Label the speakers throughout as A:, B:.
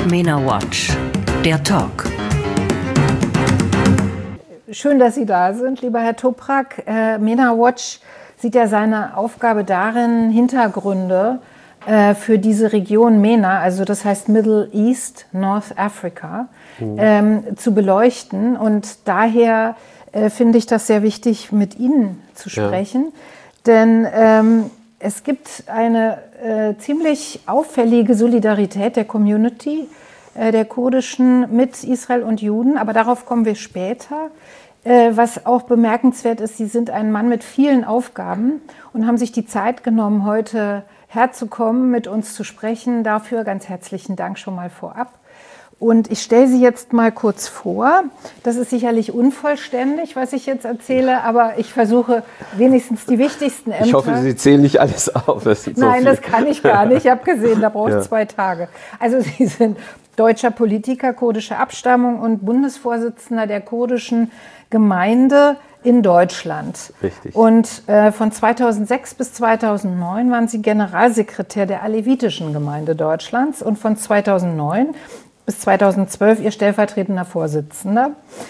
A: MENA Watch, der Talk.
B: Schön, dass Sie da sind, lieber Herr Toprak. MENA Watch sieht ja seine Aufgabe darin, Hintergründe für diese Region MENA, also das heißt Middle East, North Africa, zu beleuchten. Und daher finde ich das sehr wichtig, mit Ihnen zu sprechen. Ja. Denn es gibt eine ziemlich auffällige Solidarität der Community, der kurdischen, mit Israel und Juden. Aber darauf kommen wir später. Was auch bemerkenswert ist, Sie sind ein Mann mit vielen Aufgaben und haben sich die Zeit genommen, heute herzukommen, mit uns zu sprechen. Dafür ganz herzlichen Dank schon mal vorab. Und ich stelle Sie jetzt mal kurz vor. Das ist sicherlich unvollständig, was ich jetzt erzähle, aber ich versuche wenigstens die wichtigsten Ämter.
C: Ich hoffe, Sie zählen nicht alles auf.
B: Nein, das kann ich gar nicht. Ich habe gesehen, da brauche ich 2 Tage. Also Sie sind deutscher Politiker, kurdischer Abstammung und Bundesvorsitzender der kurdischen Gemeinde in Deutschland.
C: Richtig.
B: Und von 2006 bis 2009 waren Sie Generalsekretär der alevitischen Gemeinde Deutschlands und von 2009 bis 2012 Ihr stellvertretender Vorsitzender.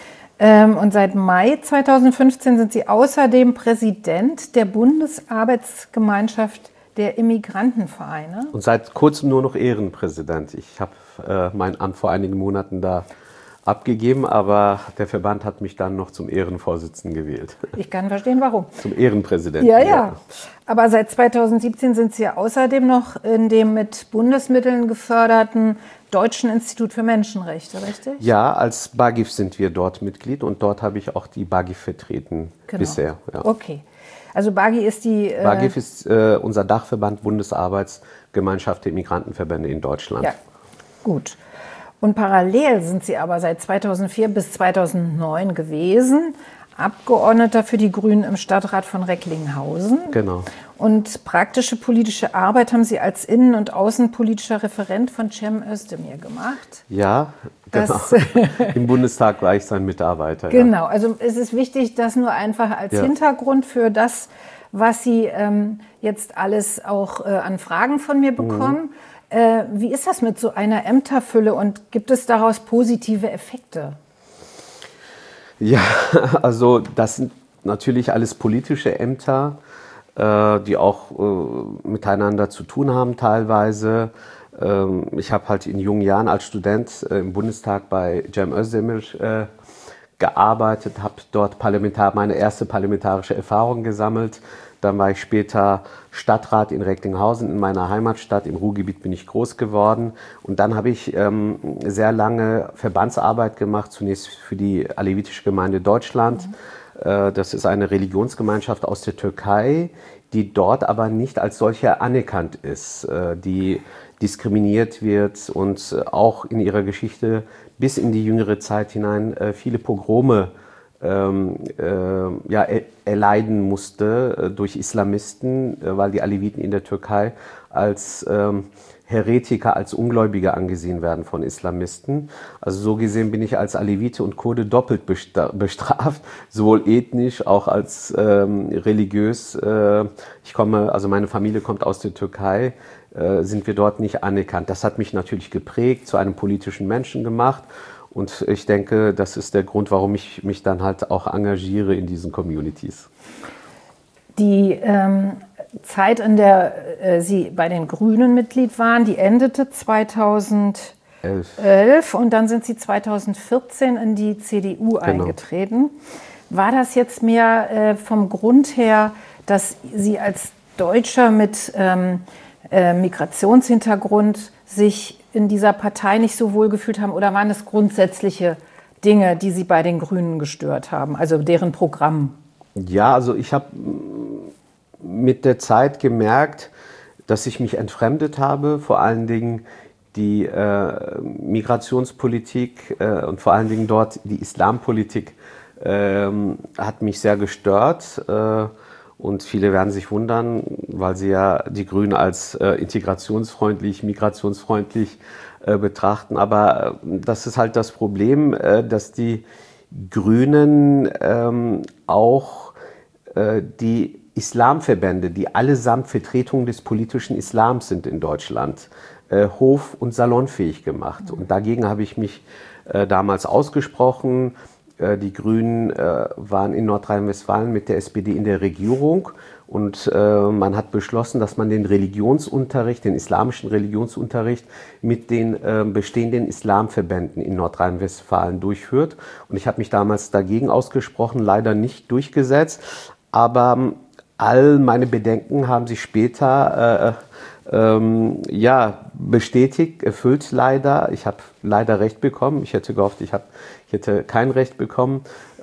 B: Und seit Mai 2015 sind Sie außerdem Präsident der Bundesarbeitsgemeinschaft der Immigrantenvereine.
C: Und seit kurzem nur noch Ehrenpräsident. Ich habe mein Amt vor einigen Monaten da abgegeben, aber der Verband hat mich dann noch zum Ehrenvorsitzenden gewählt.
B: Ich kann verstehen, warum.
C: Zum Ehrenpräsidenten.
B: Ja. Aber seit 2017 sind Sie ja außerdem noch in dem mit Bundesmitteln geförderten Deutschen Institut für Menschenrechte, richtig?
C: Ja, als BAGIF sind wir dort Mitglied und dort habe ich auch die BAGIF vertreten bisher. Ja.
B: Okay. Also BAGIF ist
C: BAGIF ist unser Dachverband Bundesarbeitsgemeinschaft der Immigrantenverbände in Deutschland.
B: Ja, gut. Und parallel sind Sie aber seit 2004 bis 2009 gewesen, Abgeordneter für die Grünen im Stadtrat von Recklinghausen.
C: Genau.
B: Und praktische politische Arbeit haben Sie als innen- und außenpolitischer Referent von Cem Özdemir gemacht.
C: Ja, genau. Im Bundestag war ich sein Mitarbeiter.
B: Genau, also es ist wichtig, das nur einfach als Hintergrund für das, was Sie jetzt alles auch an Fragen von mir bekommen. Wie ist das mit so einer Ämterfülle und gibt es daraus positive Effekte?
C: Ja, also das sind natürlich alles politische Ämter, die auch miteinander zu tun haben teilweise. Ich habe halt in jungen Jahren als Student im Bundestag bei Cem Özdemir gearbeitet, habe dort meine erste parlamentarische Erfahrung gesammelt. Dann war ich später Stadtrat in Recklinghausen, in meiner Heimatstadt. Im Ruhrgebiet bin ich groß geworden. Und dann habe ich sehr lange Verbandsarbeit gemacht, zunächst für die alevitische Gemeinde Deutschland. Das ist eine Religionsgemeinschaft aus der Türkei, die dort aber nicht als solche anerkannt ist, die diskriminiert wird und auch in ihrer Geschichte bis in die jüngere Zeit hinein viele Pogrome erleiden musste durch Islamisten, weil die Aleviten in der Türkei als Heretiker, als Ungläubige angesehen werden von Islamisten. Also so gesehen bin ich als Alevite und Kurde doppelt bestraft, sowohl ethnisch, auch als religiös. Also meine Familie kommt aus der Türkei, sind wir dort nicht anerkannt. Das hat mich natürlich geprägt, zu einem politischen Menschen gemacht. Und ich denke, das ist der Grund, warum ich mich dann halt auch engagiere in diesen Communities.
B: Die Zeit, in der Sie bei den Grünen Mitglied waren, die endete 2011 und dann sind Sie 2014 in die CDU eingetreten. War das jetzt mehr vom Grund her, dass Sie als Deutscher mit Migrationshintergrund sich in dieser Partei nicht so wohl gefühlt haben oder waren es grundsätzliche Dinge, die Sie bei den Grünen gestört haben, also deren Programm?
C: Ja, also ich habe mit der Zeit gemerkt, dass ich mich entfremdet habe, vor allen Dingen die Migrationspolitik und vor allen Dingen dort die Islampolitik hat mich sehr gestört. Und viele werden sich wundern, weil sie ja die Grünen als integrationsfreundlich, migrationsfreundlich betrachten. Aber das ist halt das Problem, dass die Grünen auch die Islamverbände, die allesamt Vertretungen des politischen Islams sind in Deutschland, hof- und salonfähig gemacht. Und dagegen habe ich mich damals ausgesprochen. Die Grünen waren in Nordrhein-Westfalen mit der SPD in der Regierung und man hat beschlossen, dass man den Religionsunterricht, den islamischen Religionsunterricht mit den bestehenden Islamverbänden in Nordrhein-Westfalen durchführt. Und ich habe mich damals dagegen ausgesprochen, leider nicht durchgesetzt, aber all meine Bedenken haben sich später bestätigt, erfüllt leider. Ich habe leider Recht bekommen. Ich hätte gehofft, ich hätte kein Recht bekommen.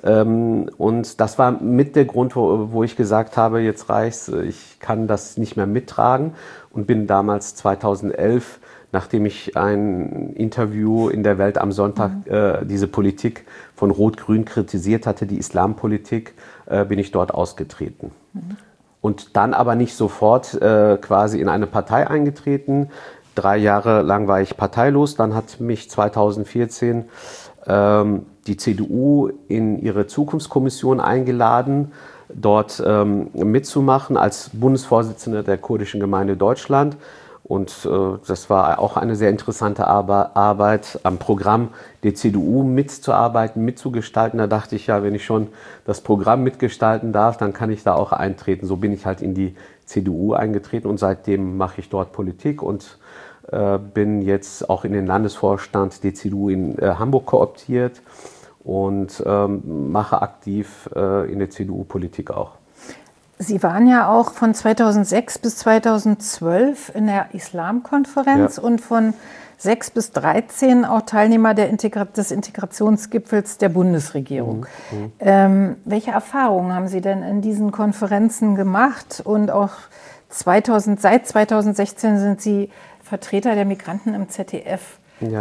C: Und das war mit der Grund, wo ich gesagt habe, jetzt reicht's, ich kann das nicht mehr mittragen und bin damals 2011, nachdem ich ein Interview in der Welt am Sonntag diese Politik von Rot-Grün kritisiert hatte, die Islampolitik, bin ich dort ausgetreten. Und dann aber nicht sofort quasi in eine Partei eingetreten. 3 Jahre lang war ich parteilos. Dann hat mich 2014 die CDU in ihre Zukunftskommission eingeladen, dort mitzumachen als Bundesvorsitzender der kurdischen Gemeinde Deutschland. Und das war auch eine sehr interessante Arbeit, am Programm der CDU mitzuarbeiten, mitzugestalten. Da dachte ich ja, wenn ich schon das Programm mitgestalten darf, dann kann ich da auch eintreten. So bin ich halt in die CDU eingetreten und seitdem mache ich dort Politik und bin jetzt auch in den Landesvorstand der CDU in Hamburg kooptiert und mache aktiv in der CDU Politik auch.
B: Sie waren ja auch von 2006 bis 2012 in der Islamkonferenz und von 6 bis 13 auch Teilnehmer des Integrationsgipfels der Bundesregierung. Welche Erfahrungen haben Sie denn in diesen Konferenzen gemacht? Und auch seit 2016 sind Sie Vertreter der Migranten im ZDF.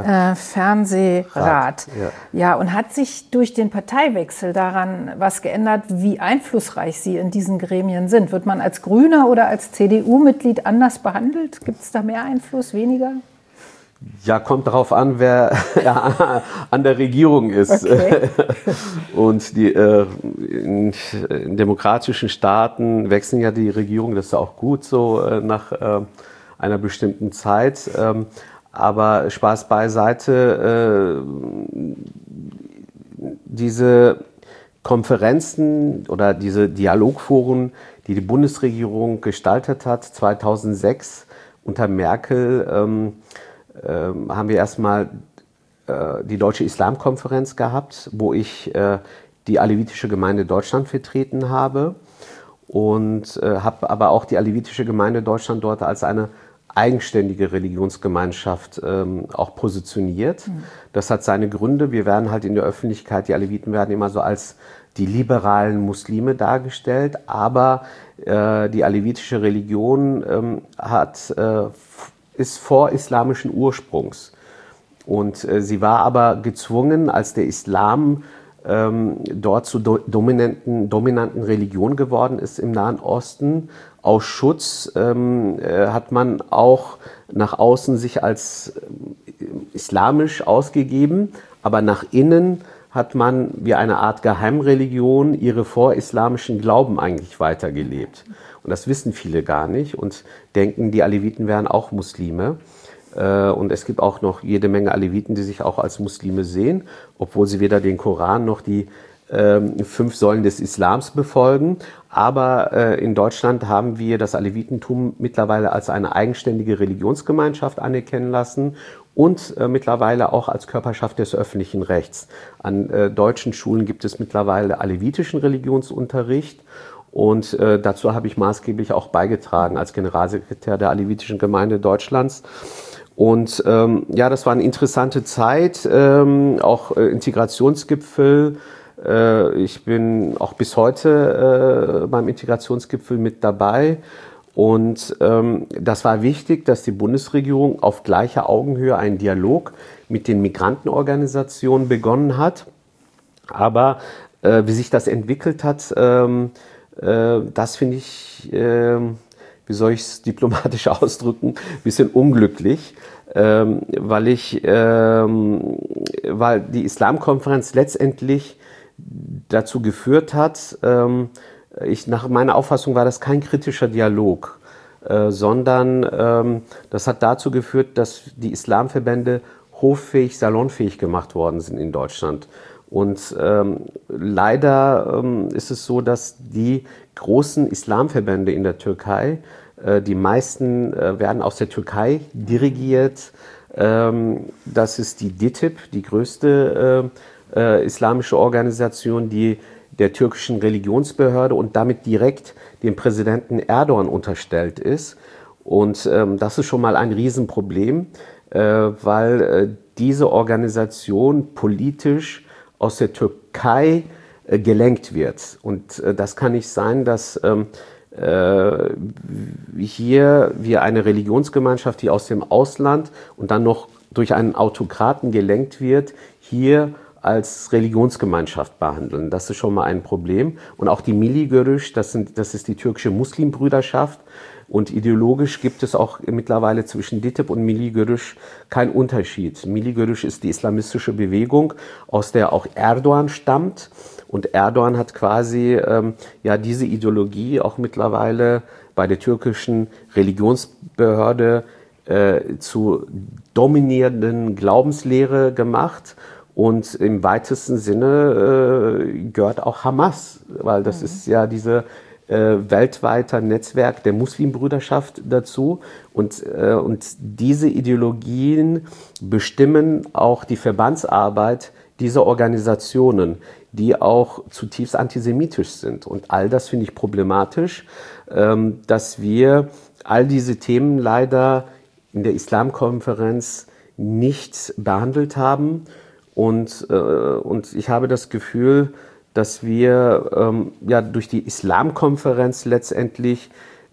B: Fernsehrat. Ja, und hat sich durch den Parteiwechsel daran was geändert, wie einflussreich Sie in diesen Gremien sind? Wird man als Grüner oder als CDU-Mitglied anders behandelt? Gibt es da mehr Einfluss, weniger?
C: Ja, kommt darauf an, wer an der Regierung ist. Okay. Und in demokratischen Staaten wechseln ja die Regierungen, das ist auch gut so nach einer bestimmten Zeit. Aber Spaß beiseite, diese Konferenzen oder diese Dialogforen, die die Bundesregierung gestaltet hat, 2006 unter Merkel, haben wir erstmal die Deutsche Islamkonferenz gehabt, wo ich die alevitische Gemeinde Deutschland vertreten habe und habe aber auch die alevitische Gemeinde Deutschland dort als eine eigenständige Religionsgemeinschaft auch positioniert. Das hat seine Gründe. Wir werden halt in der Öffentlichkeit, die Aleviten werden immer so als die liberalen Muslime dargestellt, aber die alevitische Religion ist vorislamischen Ursprungs. Und sie war aber gezwungen, als der Islam dort zur dominanten Religion geworden ist im Nahen Osten. Aus Schutz hat man auch nach außen sich als islamisch ausgegeben, aber nach innen hat man wie eine Art Geheimreligion ihre vorislamischen Glauben eigentlich weitergelebt. Und das wissen viele gar nicht und denken, die Aleviten wären auch Muslime. Und es gibt auch noch jede Menge Aleviten, die sich auch als Muslime sehen, obwohl sie weder den Koran noch die 5 Säulen des Islams befolgen. Aber in Deutschland haben wir das Alevitentum mittlerweile als eine eigenständige Religionsgemeinschaft anerkennen lassen und mittlerweile auch als Körperschaft des öffentlichen Rechts. An deutschen Schulen gibt es mittlerweile alevitischen Religionsunterricht. Und dazu habe ich maßgeblich auch beigetragen als Generalsekretär der Alevitischen Gemeinde Deutschlands. Und das war eine interessante Zeit, auch Integrationsgipfel. Ich bin auch bis heute beim Integrationsgipfel mit dabei. Und das war wichtig, dass die Bundesregierung auf gleicher Augenhöhe einen Dialog mit den Migrantenorganisationen begonnen hat. Aber wie sich das entwickelt hat, das finde ich, wie soll ich es diplomatisch ausdrücken, ein bisschen unglücklich, weil die Islamkonferenz letztendlich dazu geführt hat, nach meiner Auffassung war das kein kritischer Dialog, sondern das hat dazu geführt, dass die Islamverbände hoffähig, salonfähig gemacht worden sind in Deutschland. Und leider ist es so, dass die großen Islamverbände in der Türkei, die meisten werden aus der Türkei dirigiert. Das ist die DİTİB, die größte islamische Organisation, die der türkischen Religionsbehörde und damit direkt dem Präsidenten Erdogan unterstellt ist. Und das ist schon mal ein Riesenproblem, weil diese Organisation politisch aus der Türkei gelenkt wird. Und das kann nicht sein, dass hier wir eine Religionsgemeinschaft, die aus dem Ausland und dann noch durch einen Autokraten gelenkt wird, hier als Religionsgemeinschaft behandeln. Das ist schon mal ein Problem. Und auch die Milli Görüş, das ist die türkische Muslimbrüderschaft. Und ideologisch gibt es auch mittlerweile zwischen DİTİB und Milli Görüş keinen Unterschied. Milli Görüş ist die islamistische Bewegung, aus der auch Erdogan stammt. Und Erdogan hat quasi diese Ideologie auch mittlerweile bei der türkischen Religionsbehörde zu dominierenden Glaubenslehre gemacht. Und im weitesten Sinne gehört auch Hamas, weil das ist ja diese weltweiter Netzwerk der Muslimbrüderschaft dazu. Und diese Ideologien bestimmen auch die Verbandsarbeit dieser Organisationen, die auch zutiefst antisemitisch sind. Und all das finde ich problematisch, dass wir all diese Themen leider in der Islamkonferenz nicht behandelt haben. Und ich habe das Gefühl, dass wir durch die Islamkonferenz letztendlich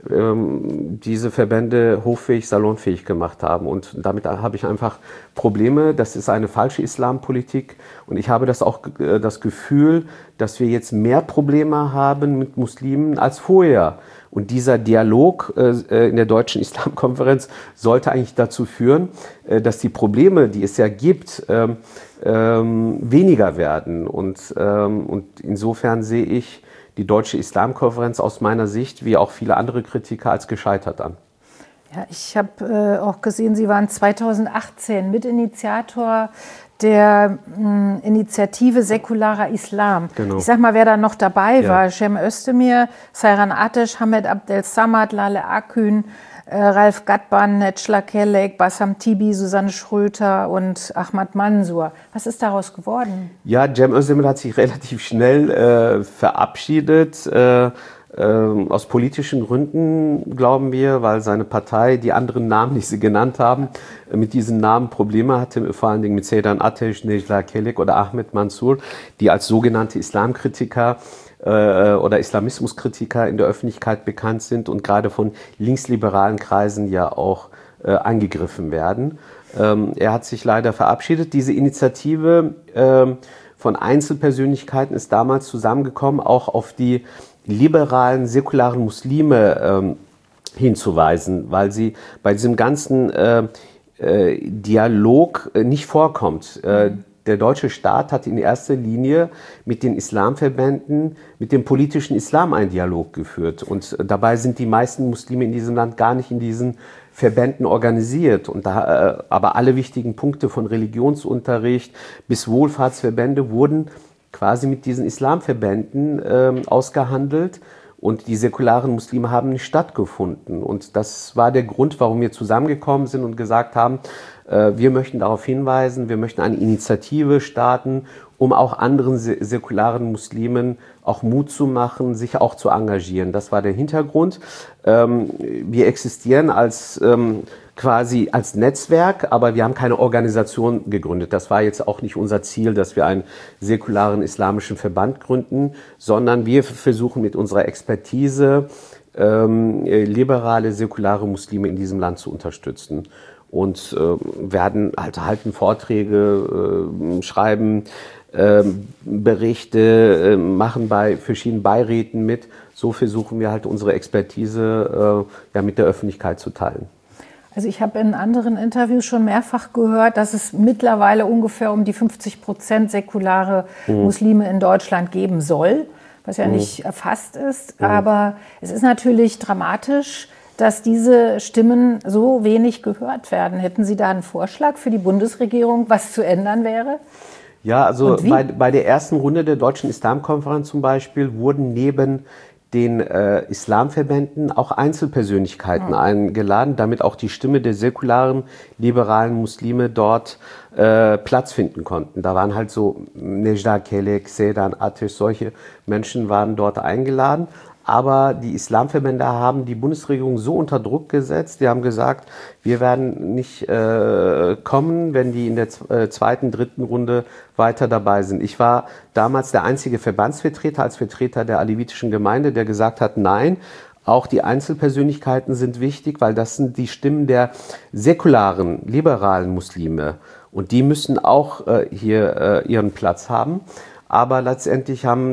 C: diese Verbände hoffähig, salonfähig gemacht haben. Und damit habe ich einfach Probleme. Das ist eine falsche Islampolitik. Und ich habe das Gefühl, dass wir jetzt mehr Probleme haben mit Muslimen als vorher. Und dieser Dialog in der Deutschen Islamkonferenz sollte eigentlich dazu führen, dass die Probleme, die es ja gibt, weniger werden. Und insofern sehe ich die Deutsche Islamkonferenz aus meiner Sicht, wie auch viele andere Kritiker, als gescheitert an.
B: Ja, ich habe auch gesehen, Sie waren 2018 Mitinitiator der Initiative Säkularer Islam.
C: Genau.
B: Ich sag mal, wer da noch dabei war: Cem Özdemir, Seyran Ateş, Hamed Abdel Samad, Lale Akün, Ralf Gatban, Necla Kelek, Bassam Tibi, Susanne Schröter und Ahmad Mansour. Was ist daraus geworden?
C: Ja, Cem Özdemir hat sich relativ schnell verabschiedet. Aus politischen Gründen, glauben wir, weil seine Partei die anderen Namen, die sie genannt haben, mit diesen Namen Probleme hatte, vor allen Dingen mit Seyran Ateş, Necla Kelek oder Ahmed Mansour, die als sogenannte Islamkritiker oder Islamismuskritiker in der Öffentlichkeit bekannt sind und gerade von linksliberalen Kreisen ja auch angegriffen werden. Er hat sich leider verabschiedet. Diese Initiative von Einzelpersönlichkeiten ist damals zusammengekommen, auch auf die liberalen, säkularen Muslime hinzuweisen, weil sie bei diesem ganzen Dialog nicht vorkommt. Der deutsche Staat hat in erster Linie mit den Islamverbänden, mit dem politischen Islam einen Dialog geführt. Und dabei sind die meisten Muslime in diesem Land gar nicht in diesen Verbänden organisiert. Aber alle wichtigen Punkte von Religionsunterricht bis Wohlfahrtsverbände wurden quasi mit diesen Islamverbänden ausgehandelt. Und die säkularen Muslime haben nicht stattgefunden. Und das war der Grund, warum wir zusammengekommen sind und gesagt haben, wir möchten darauf hinweisen, wir möchten eine Initiative starten, um auch anderen säkularen Muslimen auch Mut zu machen, sich auch zu engagieren. Das war der Hintergrund. Wir existieren quasi als Netzwerk, aber wir haben keine Organisation gegründet. Das war jetzt auch nicht unser Ziel, dass wir einen säkularen islamischen Verband gründen, sondern wir versuchen mit unserer Expertise liberale, säkulare Muslime in diesem Land zu unterstützen. Und halten Vorträge, schreiben Berichte, machen bei verschiedenen Beiräten mit. So versuchen wir halt unsere Expertise mit der Öffentlichkeit zu teilen.
B: Also ich habe in anderen Interviews schon mehrfach gehört, dass es mittlerweile ungefähr um die 50% säkulare Muslime in Deutschland geben soll. was ja nicht erfasst ist. Aber es ist natürlich dramatisch, dass diese Stimmen so wenig gehört werden. Hätten Sie da einen Vorschlag für die Bundesregierung, was zu ändern wäre?
C: Ja, also bei der ersten Runde der Deutschen Islamkonferenz zum Beispiel wurden neben den Islamverbänden auch Einzelpersönlichkeiten eingeladen, damit auch die Stimme der säkularen, liberalen Muslime dort Platz finden konnten. Da waren halt so Necda Kelek, Sedan Ateş, solche Menschen waren dort eingeladen. Aber die Islamverbände haben die Bundesregierung so unter Druck gesetzt, die haben gesagt, wir werden nicht kommen, wenn die in der zweiten, dritten Runde weiter dabei sind. Ich war damals der einzige Verbandsvertreter als Vertreter der alevitischen Gemeinde, der gesagt hat, nein, auch die Einzelpersönlichkeiten sind wichtig, weil das sind die Stimmen der säkularen, liberalen Muslime. Und die müssen auch hier ihren Platz haben. Aber letztendlich hat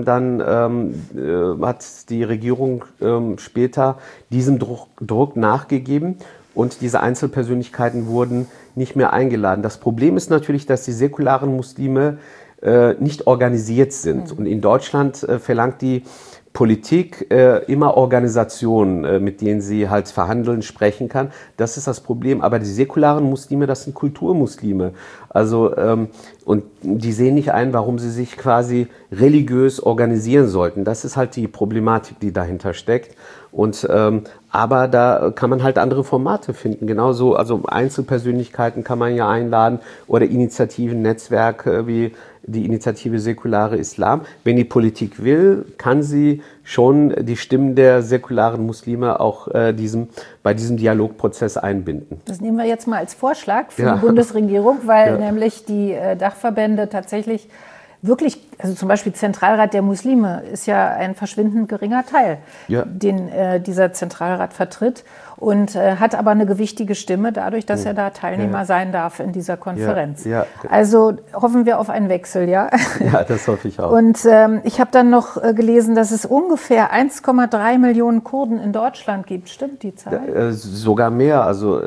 C: die Regierung später diesem Druck nachgegeben und diese Einzelpersönlichkeiten wurden nicht mehr eingeladen. Das Problem ist natürlich, dass die säkularen Muslime nicht organisiert sind. Und in Deutschland verlangt die Politik immer Organisationen, mit denen sie halt verhandeln, sprechen kann. Das ist das Problem. Aber die säkularen Muslime, das sind Kulturmuslime. Also, und die sehen nicht ein, warum sie sich quasi religiös organisieren sollten. Das ist halt die Problematik, die dahinter steckt. Und, aber da kann man halt andere Formate finden. Genauso, also Einzelpersönlichkeiten kann man ja einladen oder Initiativen, Netzwerke wie die Initiative Säkulare Islam. Wenn die Politik will, kann sie schon die Stimmen der säkularen Muslime auch bei diesem Dialogprozess einbinden.
B: Das nehmen wir jetzt mal als Vorschlag für die Bundesregierung, weil nämlich die Dachverbände tatsächlich wirklich, also zum Beispiel Zentralrat der Muslime ist ja ein verschwindend geringer Teil, den dieser Zentralrat vertritt und hat aber eine gewichtige Stimme dadurch, dass er da Teilnehmer sein darf in dieser Konferenz. Also hoffen wir auf einen Wechsel, ja?
C: Ja, das hoffe ich auch.
B: Und ich habe dann noch gelesen, dass es ungefähr 1,3 Millionen Kurden in Deutschland gibt. Stimmt die Zahl?
C: Sogar mehr. Also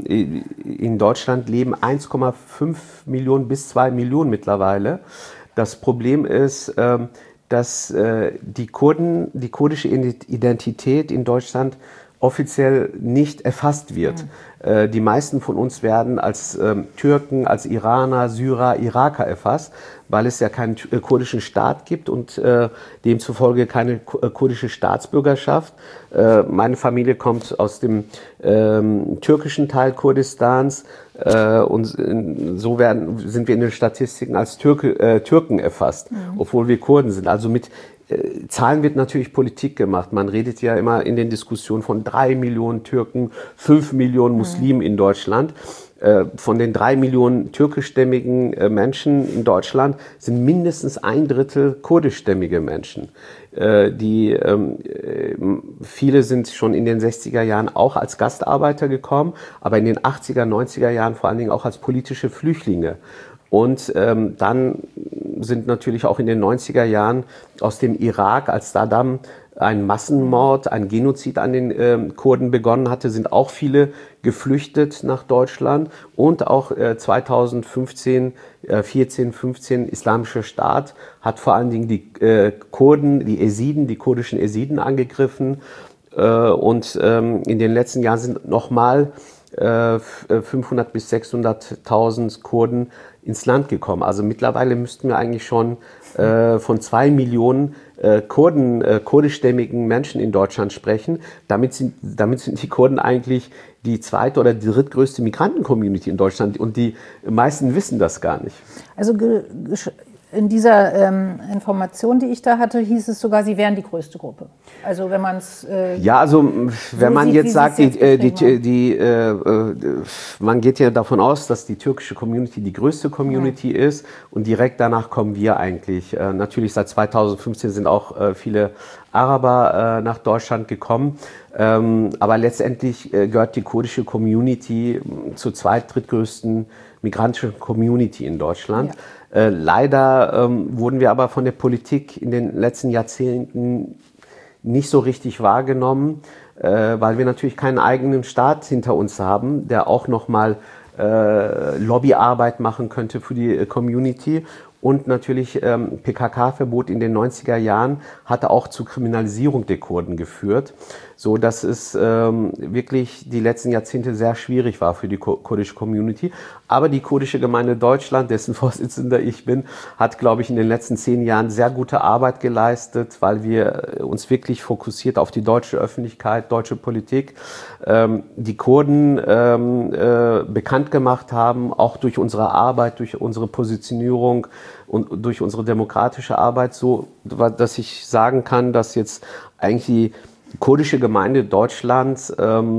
C: in Deutschland leben 1,5 Millionen bis 2 Millionen mittlerweile. Das Problem ist, dass die kurdische Identität in Deutschland offiziell nicht erfasst wird. Die meisten von uns werden als Türken, als Iraner, Syrer, Iraker erfasst, weil es ja keinen kurdischen Staat gibt und demzufolge keine kurdische Staatsbürgerschaft. Meine Familie kommt aus dem türkischen Teil Kurdistans und so sind wir in den Statistiken als Türken erfasst, obwohl wir Kurden sind. Also mit Zahlen wird natürlich Politik gemacht. Man redet ja immer in den Diskussionen von 3 Millionen Türken, 5 Millionen Muslimen in Deutschland. Von den 3 Millionen türkischstämmigen Menschen in Deutschland sind mindestens 1/3 kurdischstämmige Menschen. Viele sind schon in den 60er Jahren auch als Gastarbeiter gekommen, aber in den 80er, 90er Jahren vor allen Dingen auch als politische Flüchtlinge. Und dann sind natürlich auch in den 90er Jahren aus dem Irak, als Saddam einen Massenmord, einen Genozid an den Kurden begonnen hatte, sind auch viele geflüchtet nach Deutschland. Und auch 2015, 15, Islamischer Staat hat vor allen Dingen die Kurden, die kurdischen Esiden angegriffen. Und in den letzten Jahren sind nochmal 500.000 bis 600.000 Kurden ins Land gekommen. Also mittlerweile müssten wir eigentlich schon von 2 Millionen kurdischstämmigen Menschen in Deutschland sprechen. Damit sind die Kurden eigentlich die zweite oder die drittgrößte Migranten-Community in Deutschland und die meisten wissen das gar nicht.
B: Also in dieser Information, die ich da hatte, hieß es sogar, sie wären die größte Gruppe. Also wenn man es
C: wenn man jetzt sagt, man geht ja davon aus, dass die türkische Community die größte Community ist und direkt danach kommen wir eigentlich. Natürlich seit 2015 sind auch viele Araber nach Deutschland gekommen, aber letztendlich gehört die kurdische Community zur drittgrößten migrantischen Community in Deutschland. Ja. Leider wurden wir aber von der Politik in den letzten Jahrzehnten nicht so richtig wahrgenommen, weil wir natürlich keinen eigenen Staat hinter uns haben, der auch nochmal Lobbyarbeit machen könnte für die Community. Und natürlich PKK-Verbot in den 90er Jahren hatte auch zur Kriminalisierung der Kurden geführt, so dass es wirklich die letzten Jahrzehnte sehr schwierig war für die kurdische Community. Aber die kurdische Gemeinde Deutschland, dessen Vorsitzender ich bin, hat, glaube ich, in den letzten 10 Jahren sehr gute Arbeit geleistet, weil wir uns wirklich fokussiert auf die deutsche Öffentlichkeit, deutsche Politik, die Kurden bekannt gemacht haben, auch durch unsere Arbeit, durch unsere Positionierung und durch unsere demokratische Arbeit, so dass ich sagen kann, dass jetzt eigentlich die kurdische Gemeinde Deutschlands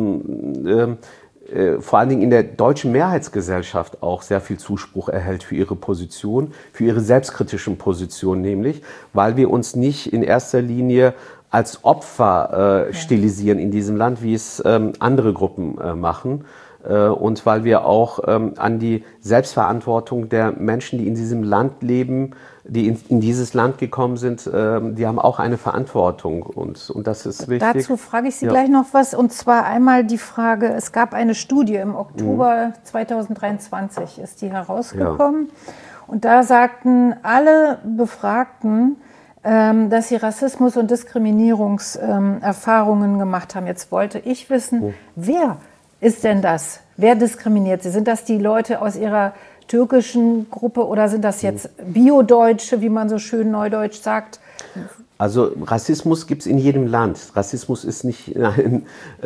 C: vor allen Dingen in der deutschen Mehrheitsgesellschaft auch sehr viel Zuspruch erhält für ihre Position, für ihre selbstkritischen Positionen nämlich, weil wir uns nicht in erster Linie als Opfer stilisieren in diesem Land, wie es andere Gruppen machen. Und weil wir auch an die Selbstverantwortung der Menschen, die in diesem Land leben, die in dieses Land gekommen sind, die haben auch eine Verantwortung und das ist wichtig.
B: Dazu frage ich Sie gleich noch was, und zwar einmal die Frage, es gab eine Studie im Oktober 2023, ist die herausgekommen, und da sagten alle Befragten, dass sie Rassismus- und Diskriminierungserfahrungen gemacht haben. Jetzt wollte ich wissen, wer ist denn das? Wer diskriminiert sie? Sind das die Leute aus ihrer türkischen Gruppe oder sind das jetzt Bio-Deutsche, wie man so schön neudeutsch sagt?
C: Also Rassismus gibt es in jedem Land. Rassismus ist nicht ein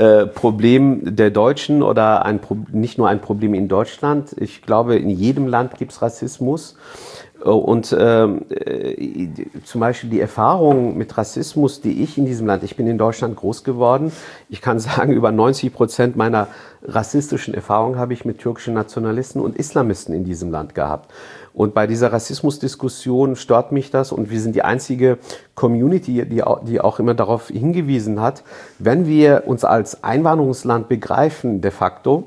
C: Problem der Deutschen oder nicht nur ein Problem in Deutschland. Ich glaube, in jedem Land gibt es Rassismus. Und zum Beispiel die Erfahrung mit Rassismus, die ich in diesem Land, ich bin in Deutschland groß geworden, ich kann sagen, über 90% meiner rassistischen Erfahrungen habe ich mit türkischen Nationalisten und Islamisten in diesem Land gehabt. Und bei dieser Rassismusdiskussion stört mich das, und wir sind die einzige Community, die auch immer darauf hingewiesen hat, wenn wir uns als Einwanderungsland begreifen de facto,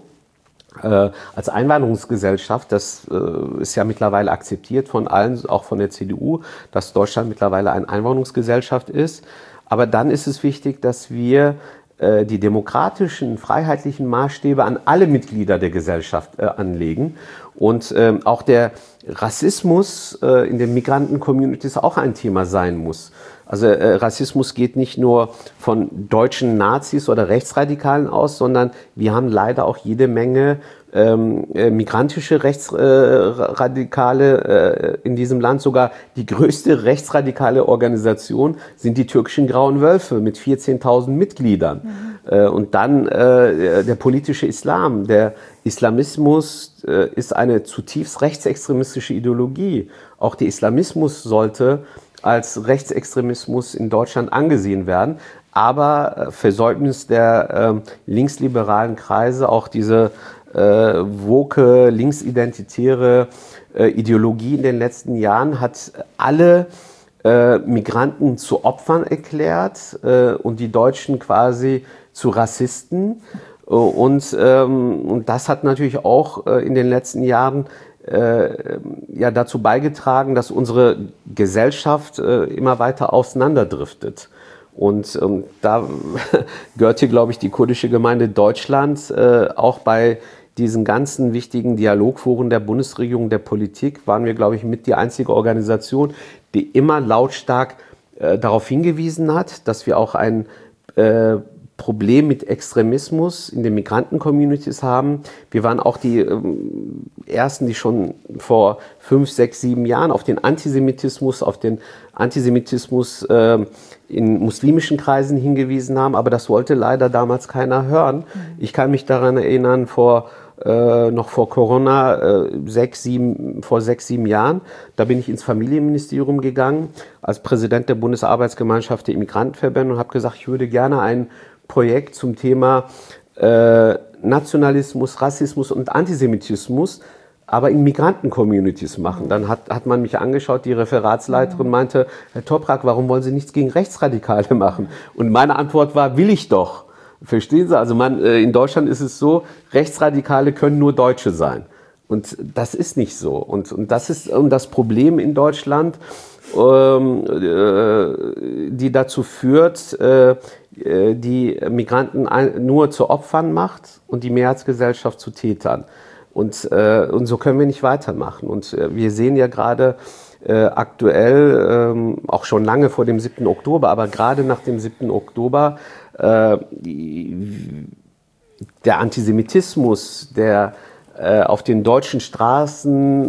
C: als Einwanderungsgesellschaft, das ist ja mittlerweile akzeptiert von allen, auch von der CDU, dass Deutschland mittlerweile eine Einwanderungsgesellschaft ist. Aber dann ist es wichtig, dass wir die demokratischen, freiheitlichen Maßstäbe an alle Mitglieder der Gesellschaft anlegen. Und auch der Rassismus in den Migranten-Communities auch ein Thema sein muss. Also Rassismus geht nicht nur von deutschen Nazis oder Rechtsradikalen aus, sondern wir haben leider auch jede Menge migrantische Rechtsradikale in diesem Land. Sogar die größte rechtsradikale Organisation sind die türkischen Grauen Wölfe mit 14.000 Mitgliedern. Und dann der politische Islam. Der Islamismus ist eine zutiefst rechtsextremistische Ideologie. Auch der Islamismus sollte als Rechtsextremismus in Deutschland angesehen werden. Aber Versäumnis der linksliberalen Kreise, auch diese woke, linksidentitäre Ideologie in den letzten Jahren, hat alle Migranten zu Opfern erklärt und die Deutschen quasi zu Rassisten. Und das hat natürlich auch in den letzten Jahren dazu beigetragen, dass unsere Gesellschaft immer weiter auseinanderdriftet. Und da gehört hier, glaube ich, die kurdische Gemeinde Deutschland auch bei diesen ganzen wichtigen Dialogforen der Bundesregierung, der Politik, waren wir, glaube ich, mit die einzige Organisation, die immer lautstark darauf hingewiesen hat, dass wir auch ein Problem mit Extremismus in den Migranten-Communities haben. Wir waren auch die Ersten, die schon vor 5, 6, 7 Jahren auf den Antisemitismus in muslimischen Kreisen hingewiesen haben, aber das wollte leider damals keiner hören. Ich kann mich daran erinnern, noch vor Corona, vor 6, 7 Jahren, da bin ich ins Familienministerium gegangen, als Präsident der Bundesarbeitsgemeinschaft der Immigrantenverbände, und habe gesagt, ich würde gerne ein Projekt zum Thema Nationalismus, Rassismus und Antisemitismus, aber in Migranten-Communities machen. Dann hat man mich angeschaut, die Referatsleiterin meinte, Herr Toprak, warum wollen Sie nichts gegen Rechtsradikale machen? Und meine Antwort war, will ich doch. Verstehen Sie? Also in Deutschland ist es so, Rechtsradikale können nur Deutsche sein. Und das ist nicht so. Und das ist das Problem in Deutschland, die dazu führt, die Migranten nur zu Opfern macht und die Mehrheitsgesellschaft zu Tätern. Und so können wir nicht weitermachen. Und wir sehen ja gerade aktuell, auch schon lange vor dem 7. Oktober, aber gerade nach dem 7. Oktober, der Antisemitismus, der auf den deutschen Straßen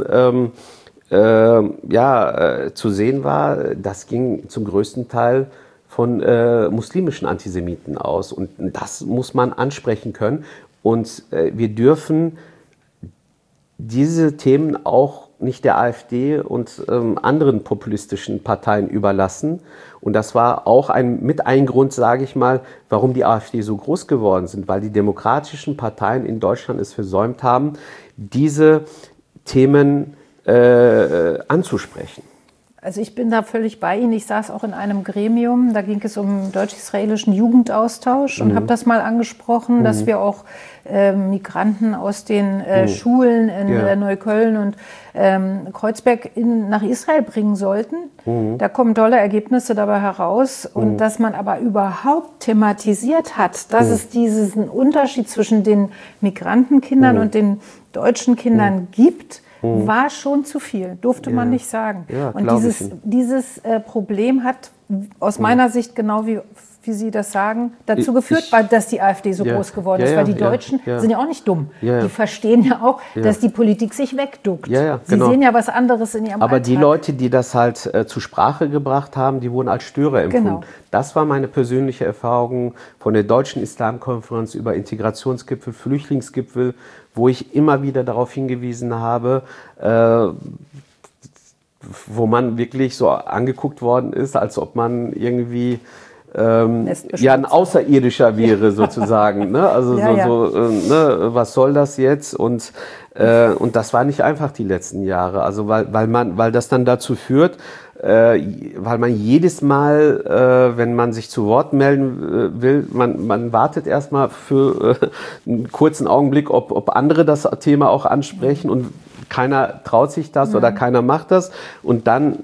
C: zu sehen war, das ging zum größten Teil von muslimischen Antisemiten aus. Und das muss man ansprechen können. Und wir dürfen diese Themen auch nicht der AfD und anderen populistischen Parteien überlassen. Und das war auch mit ein Grund, sage ich mal, warum die AfD so groß geworden sind, weil die demokratischen Parteien in Deutschland es versäumt haben, diese Themen anzusprechen.
B: Also ich bin da völlig bei Ihnen. Ich saß auch in einem Gremium, da ging es um deutsch-israelischen Jugendaustausch und habe das mal angesprochen, dass wir auch Migranten aus den Schulen in Neukölln und Kreuzberg nach Israel bringen sollten. Da kommen tolle Ergebnisse dabei heraus. Und dass man aber überhaupt thematisiert hat, dass es diesen Unterschied zwischen den Migrantenkindern und den deutschen Kindern gibt, war schon zu viel, durfte man nicht sagen.
C: Ja,
B: und dieses Problem hat aus meiner Sicht, genau wie Sie das sagen, dazu geführt, dass die AfD so groß geworden ist. Weil die Deutschen sind ja auch nicht dumm. Die verstehen ja auch, dass die Politik sich wegduckt. Sie sehen ja was anderes in ihrem
C: Aber
B: Alltag.
C: die Leute, die das halt zur Sprache gebracht haben, die wurden als Störer empfunden.
B: Genau.
C: Das war meine persönliche Erfahrung von der Deutschen Islamkonferenz über Integrationsgipfel, Flüchtlingsgipfel, wo ich immer wieder darauf hingewiesen habe, wo man wirklich so angeguckt worden ist, als ob man irgendwie ein Außerirdischer wäre sozusagen. Ne? Also was soll das jetzt? Und das war nicht einfach die letzten Jahre. Also weil das dann dazu führt, weil man jedes Mal, wenn man sich zu Wort melden will, man wartet erstmal für einen kurzen Augenblick, ob andere das Thema auch ansprechen, und keiner traut sich das oder keiner macht das, und dann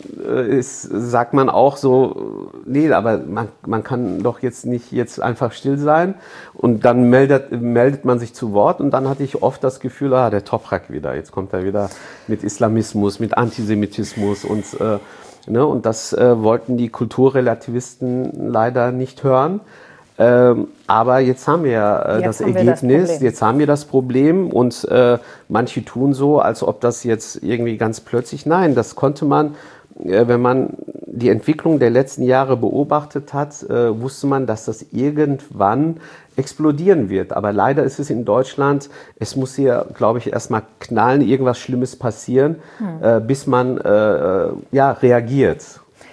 C: sagt man auch so, nee, aber man kann doch jetzt nicht einfach still sein, und dann meldet man sich zu Wort, und dann hatte ich oft das Gefühl, der Toprak wieder, jetzt kommt er wieder mit Islamismus, mit Antisemitismus und das wollten die Kulturrelativisten leider nicht hören. Aber jetzt haben wir ja das Ergebnis, jetzt haben wir das Problem, und manche tun so, als ob das jetzt irgendwie ganz plötzlich, nein, das konnte man, wenn man die Entwicklung der letzten Jahre beobachtet hat, wusste man, dass das irgendwann explodieren wird. Aber leider ist es in Deutschland, es muss hier, glaube ich, erstmal knallen, irgendwas Schlimmes passieren, bis man reagiert.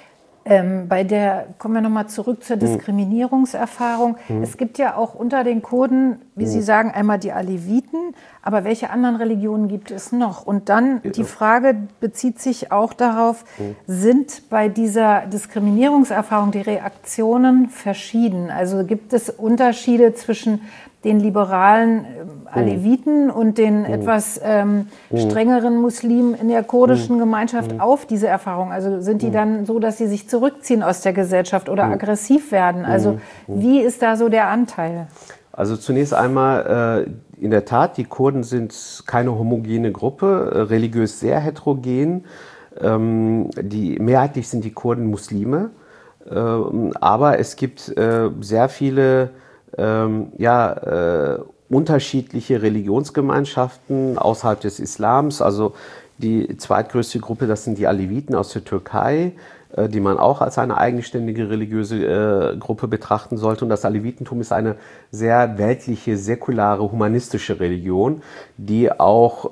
B: Kommen wir nochmal zurück zur Diskriminierungserfahrung. Es gibt ja auch unter den Kurden, wie Sie sagen, einmal die Aleviten, aber welche anderen Religionen gibt es noch? Und dann die Frage bezieht sich auch darauf, sind bei dieser Diskriminierungserfahrung die Reaktionen verschieden? Also gibt es Unterschiede zwischen den liberalen Aleviten und den etwas strengeren Muslimen in der kurdischen Gemeinschaft auf diese Erfahrung? Also sind die dann so, dass sie sich zurückziehen aus der Gesellschaft oder aggressiv werden? Also wie ist da so der Anteil?
C: Also zunächst einmal, in der Tat, die Kurden sind keine homogene Gruppe, religiös sehr heterogen. Mehrheitlich sind die Kurden Muslime, aber es gibt sehr viele unterschiedliche Religionsgemeinschaften außerhalb des Islams. Also die zweitgrößte Gruppe, das sind die Aleviten aus der Türkei, die man auch als eine eigenständige religiöse Gruppe betrachten sollte. Und das Alevitentum ist eine sehr weltliche, säkulare, humanistische Religion, die auch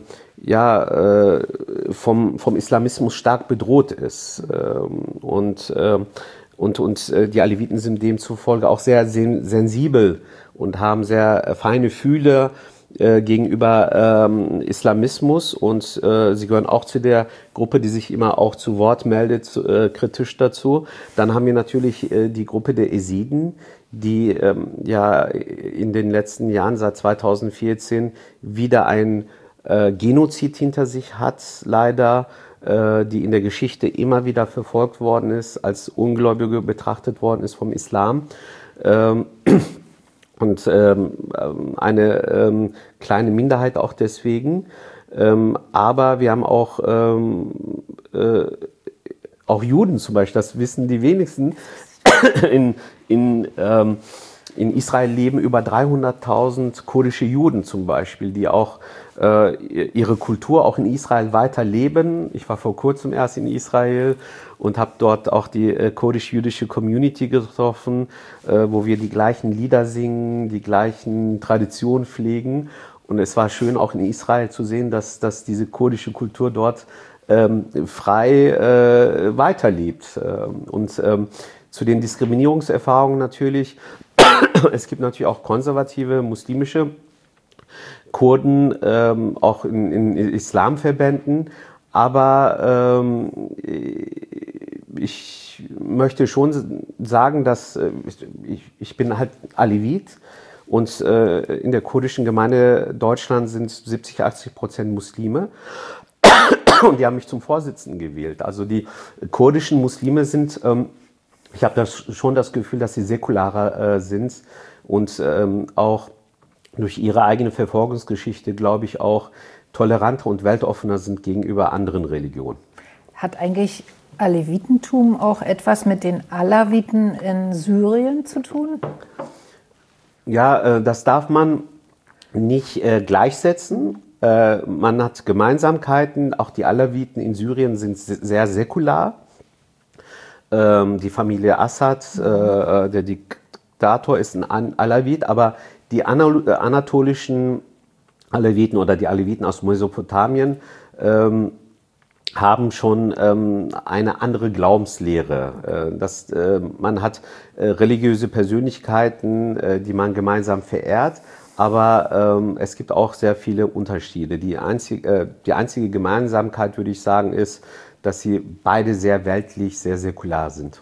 C: vom Islamismus stark bedroht ist. Und die Aleviten sind demzufolge auch sehr sensibel und haben sehr feine Fühler gegenüber Islamismus, und sie gehören auch zu der Gruppe, die sich immer auch zu Wort meldet, kritisch dazu. Dann haben wir natürlich die Gruppe der Jesiden, die in den letzten Jahren, seit 2014, wieder ein Genozid hinter sich hat, leider, die in der Geschichte immer wieder verfolgt worden ist, als Ungläubige betrachtet worden ist vom Islam. Und eine kleine Minderheit auch deswegen. Aber wir haben auch auch Juden zum Beispiel, das wissen die wenigsten, in Israel leben über 300.000 kurdische Juden zum Beispiel, die auch ihre Kultur auch in Israel weiterleben. Ich war vor kurzem erst in Israel und habe dort auch die kurdisch-jüdische Community getroffen, wo wir die gleichen Lieder singen, die gleichen Traditionen pflegen. Und es war schön auch in Israel zu sehen, dass diese kurdische Kultur dort frei weiterlebt. Und zu den Diskriminierungserfahrungen natürlich, es gibt natürlich auch konservative muslimische Kurden, auch in Islamverbänden, aber ich möchte schon sagen, dass ich bin halt Alevit und in der kurdischen Gemeinde Deutschland sind 70-80% Muslime. Und die haben mich zum Vorsitzenden gewählt. Also die kurdischen Muslime sind, ich habe schon das Gefühl, dass sie säkularer sind und auch durch ihre eigene Verfolgungsgeschichte, glaube ich, auch toleranter und weltoffener sind gegenüber anderen Religionen.
B: Hat eigentlich Alevitentum auch etwas mit den Alawiten in Syrien zu tun?
C: Ja, das darf man nicht gleichsetzen. Man hat Gemeinsamkeiten. Auch die Alawiten in Syrien sind sehr säkular. Die Familie Assad, der Diktator, ist ein Alawit, aber die anatolischen Aleviten oder die Aleviten aus Mesopotamien haben schon eine andere Glaubenslehre. Man hat religiöse Persönlichkeiten, die man gemeinsam verehrt, aber es gibt auch sehr viele Unterschiede. Die einzige Gemeinsamkeit, würde ich sagen, ist, dass sie beide sehr weltlich, sehr säkular sind.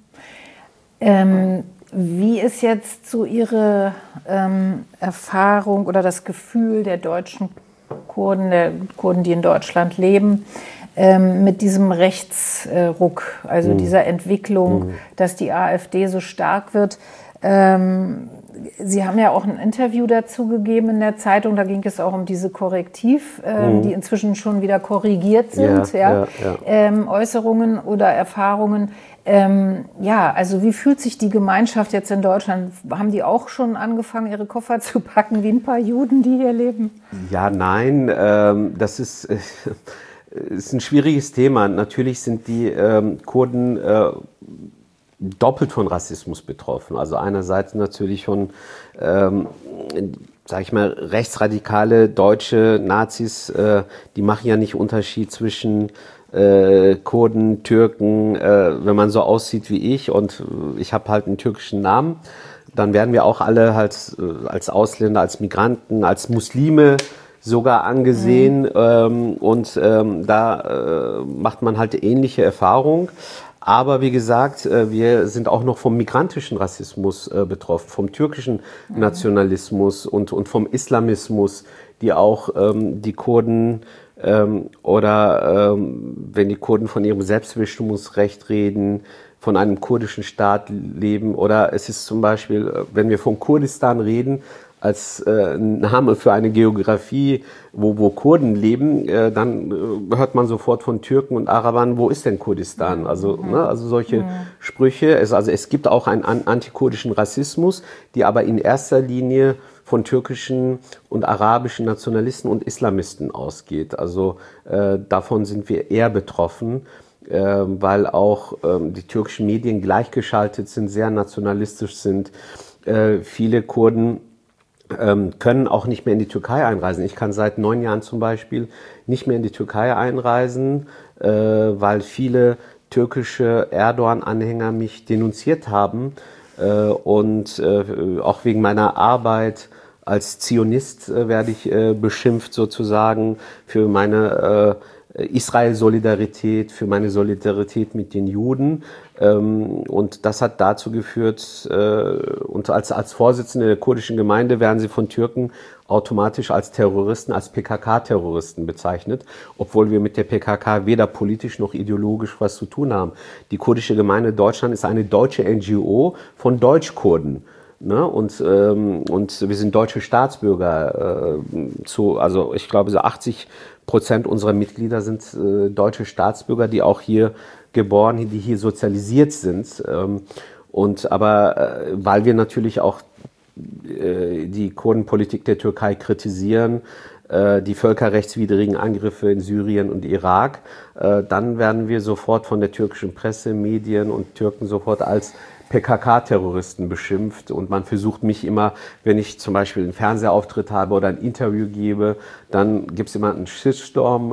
B: Wie ist jetzt so Ihre Erfahrung oder das Gefühl der deutschen Kurden, der Kurden, die in Deutschland leben, mit diesem Rechtsruck, also dieser Entwicklung, dass die AfD so stark wird? Sie haben ja auch ein Interview dazu gegeben in der Zeitung, da ging es auch um diese Korrektiv, die inzwischen schon wieder korrigiert sind, Äußerungen oder Erfahrungen. Also wie fühlt sich die Gemeinschaft jetzt in Deutschland? Haben die auch schon angefangen, ihre Koffer zu packen, wie ein paar Juden, die hier leben?
C: Ja, nein, das ist ein schwieriges Thema. Natürlich sind die Kurden doppelt von Rassismus betroffen. Also einerseits natürlich von, sag ich mal, rechtsradikale deutsche Nazis, die machen ja nicht Unterschied zwischen Kurden, Türken, wenn man so aussieht wie ich und ich habe halt einen türkischen Namen, dann werden wir auch alle halt als Ausländer, als Migranten, als Muslime sogar angesehen da macht man halt ähnliche Erfahrungen. Aber wie gesagt, wir sind auch noch vom migrantischen Rassismus betroffen, vom türkischen Nationalismus und vom Islamismus, die auch die Kurden wenn die Kurden von ihrem Selbstbestimmungsrecht reden, von einem kurdischen Staat leben. Oder es ist zum Beispiel, wenn wir von Kurdistan reden, als Name für eine Geografie, wo Kurden leben, dann hört man sofort von Türken und Arabern, wo ist denn Kurdistan? Also solche Sprüche. Es gibt auch einen antikurdischen Rassismus, die aber in erster Linie von türkischen und arabischen Nationalisten und Islamisten ausgeht. Also davon sind wir eher betroffen, weil auch die türkischen Medien gleichgeschaltet sind, sehr nationalistisch sind. Viele Kurden können auch nicht mehr in die Türkei einreisen. Ich kann seit 9 Jahren zum Beispiel nicht mehr in die Türkei einreisen, weil viele türkische Erdogan-Anhänger mich denunziert haben und auch wegen meiner Arbeit als Zionist werde ich beschimpft sozusagen für meine Israel-Solidarität, für meine Solidarität mit den Juden. Und das hat dazu geführt, und als Vorsitzende der kurdischen Gemeinde werden sie von Türken automatisch als Terroristen, als PKK-Terroristen bezeichnet, obwohl wir mit der PKK weder politisch noch ideologisch was zu tun haben. Die kurdische Gemeinde Deutschland ist eine deutsche NGO von Deutschkurden. Ne? Und wir sind deutsche Staatsbürger. Also ich glaube, so 80% unserer Mitglieder sind deutsche Staatsbürger, die auch hier geboren, die hier sozialisiert sind. Aber weil wir natürlich auch die Kurdenpolitik der Türkei kritisieren, die völkerrechtswidrigen Angriffe in Syrien und Irak, dann werden wir sofort von der türkischen Presse, Medien und Türken sofort als PKK-Terroristen beschimpft. Und man versucht mich immer, wenn ich zum Beispiel einen Fernsehauftritt habe oder ein Interview gebe, dann gibt es immer einen Shitstorm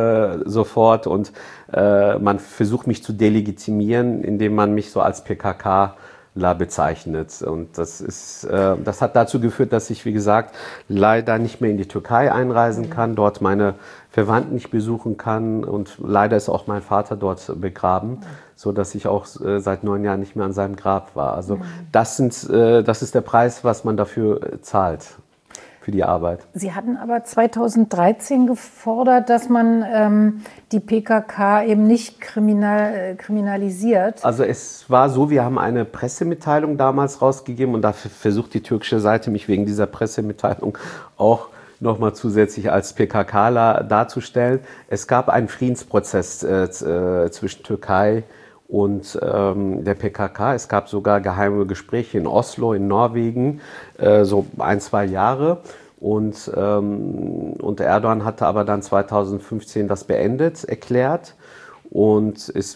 C: sofort und man versucht mich zu delegitimieren, indem man mich so als PKK bezeichnet. Und das hat dazu geführt, dass ich, wie gesagt, leider nicht mehr in die Türkei einreisen kann, dort meine Verwandten nicht besuchen kann und leider ist auch mein Vater dort begraben, so dass ich auch seit 9 Jahren nicht mehr an seinem Grab war. Also das ist der Preis, was man dafür zahlt. Für die Arbeit.
B: Sie hatten aber 2013 gefordert, dass man die PKK eben nicht kriminalisiert.
C: Also es war so, wir haben eine Pressemitteilung damals rausgegeben und dafür versucht die türkische Seite, mich wegen dieser Pressemitteilung auch nochmal zusätzlich als PKKler darzustellen. Es gab einen Friedensprozess zwischen Türkei und der PKK. Es gab sogar geheime Gespräche in Oslo, in Norwegen, so 1-2 Jahre. Und Erdogan hatte aber dann 2015 das beendet erklärt und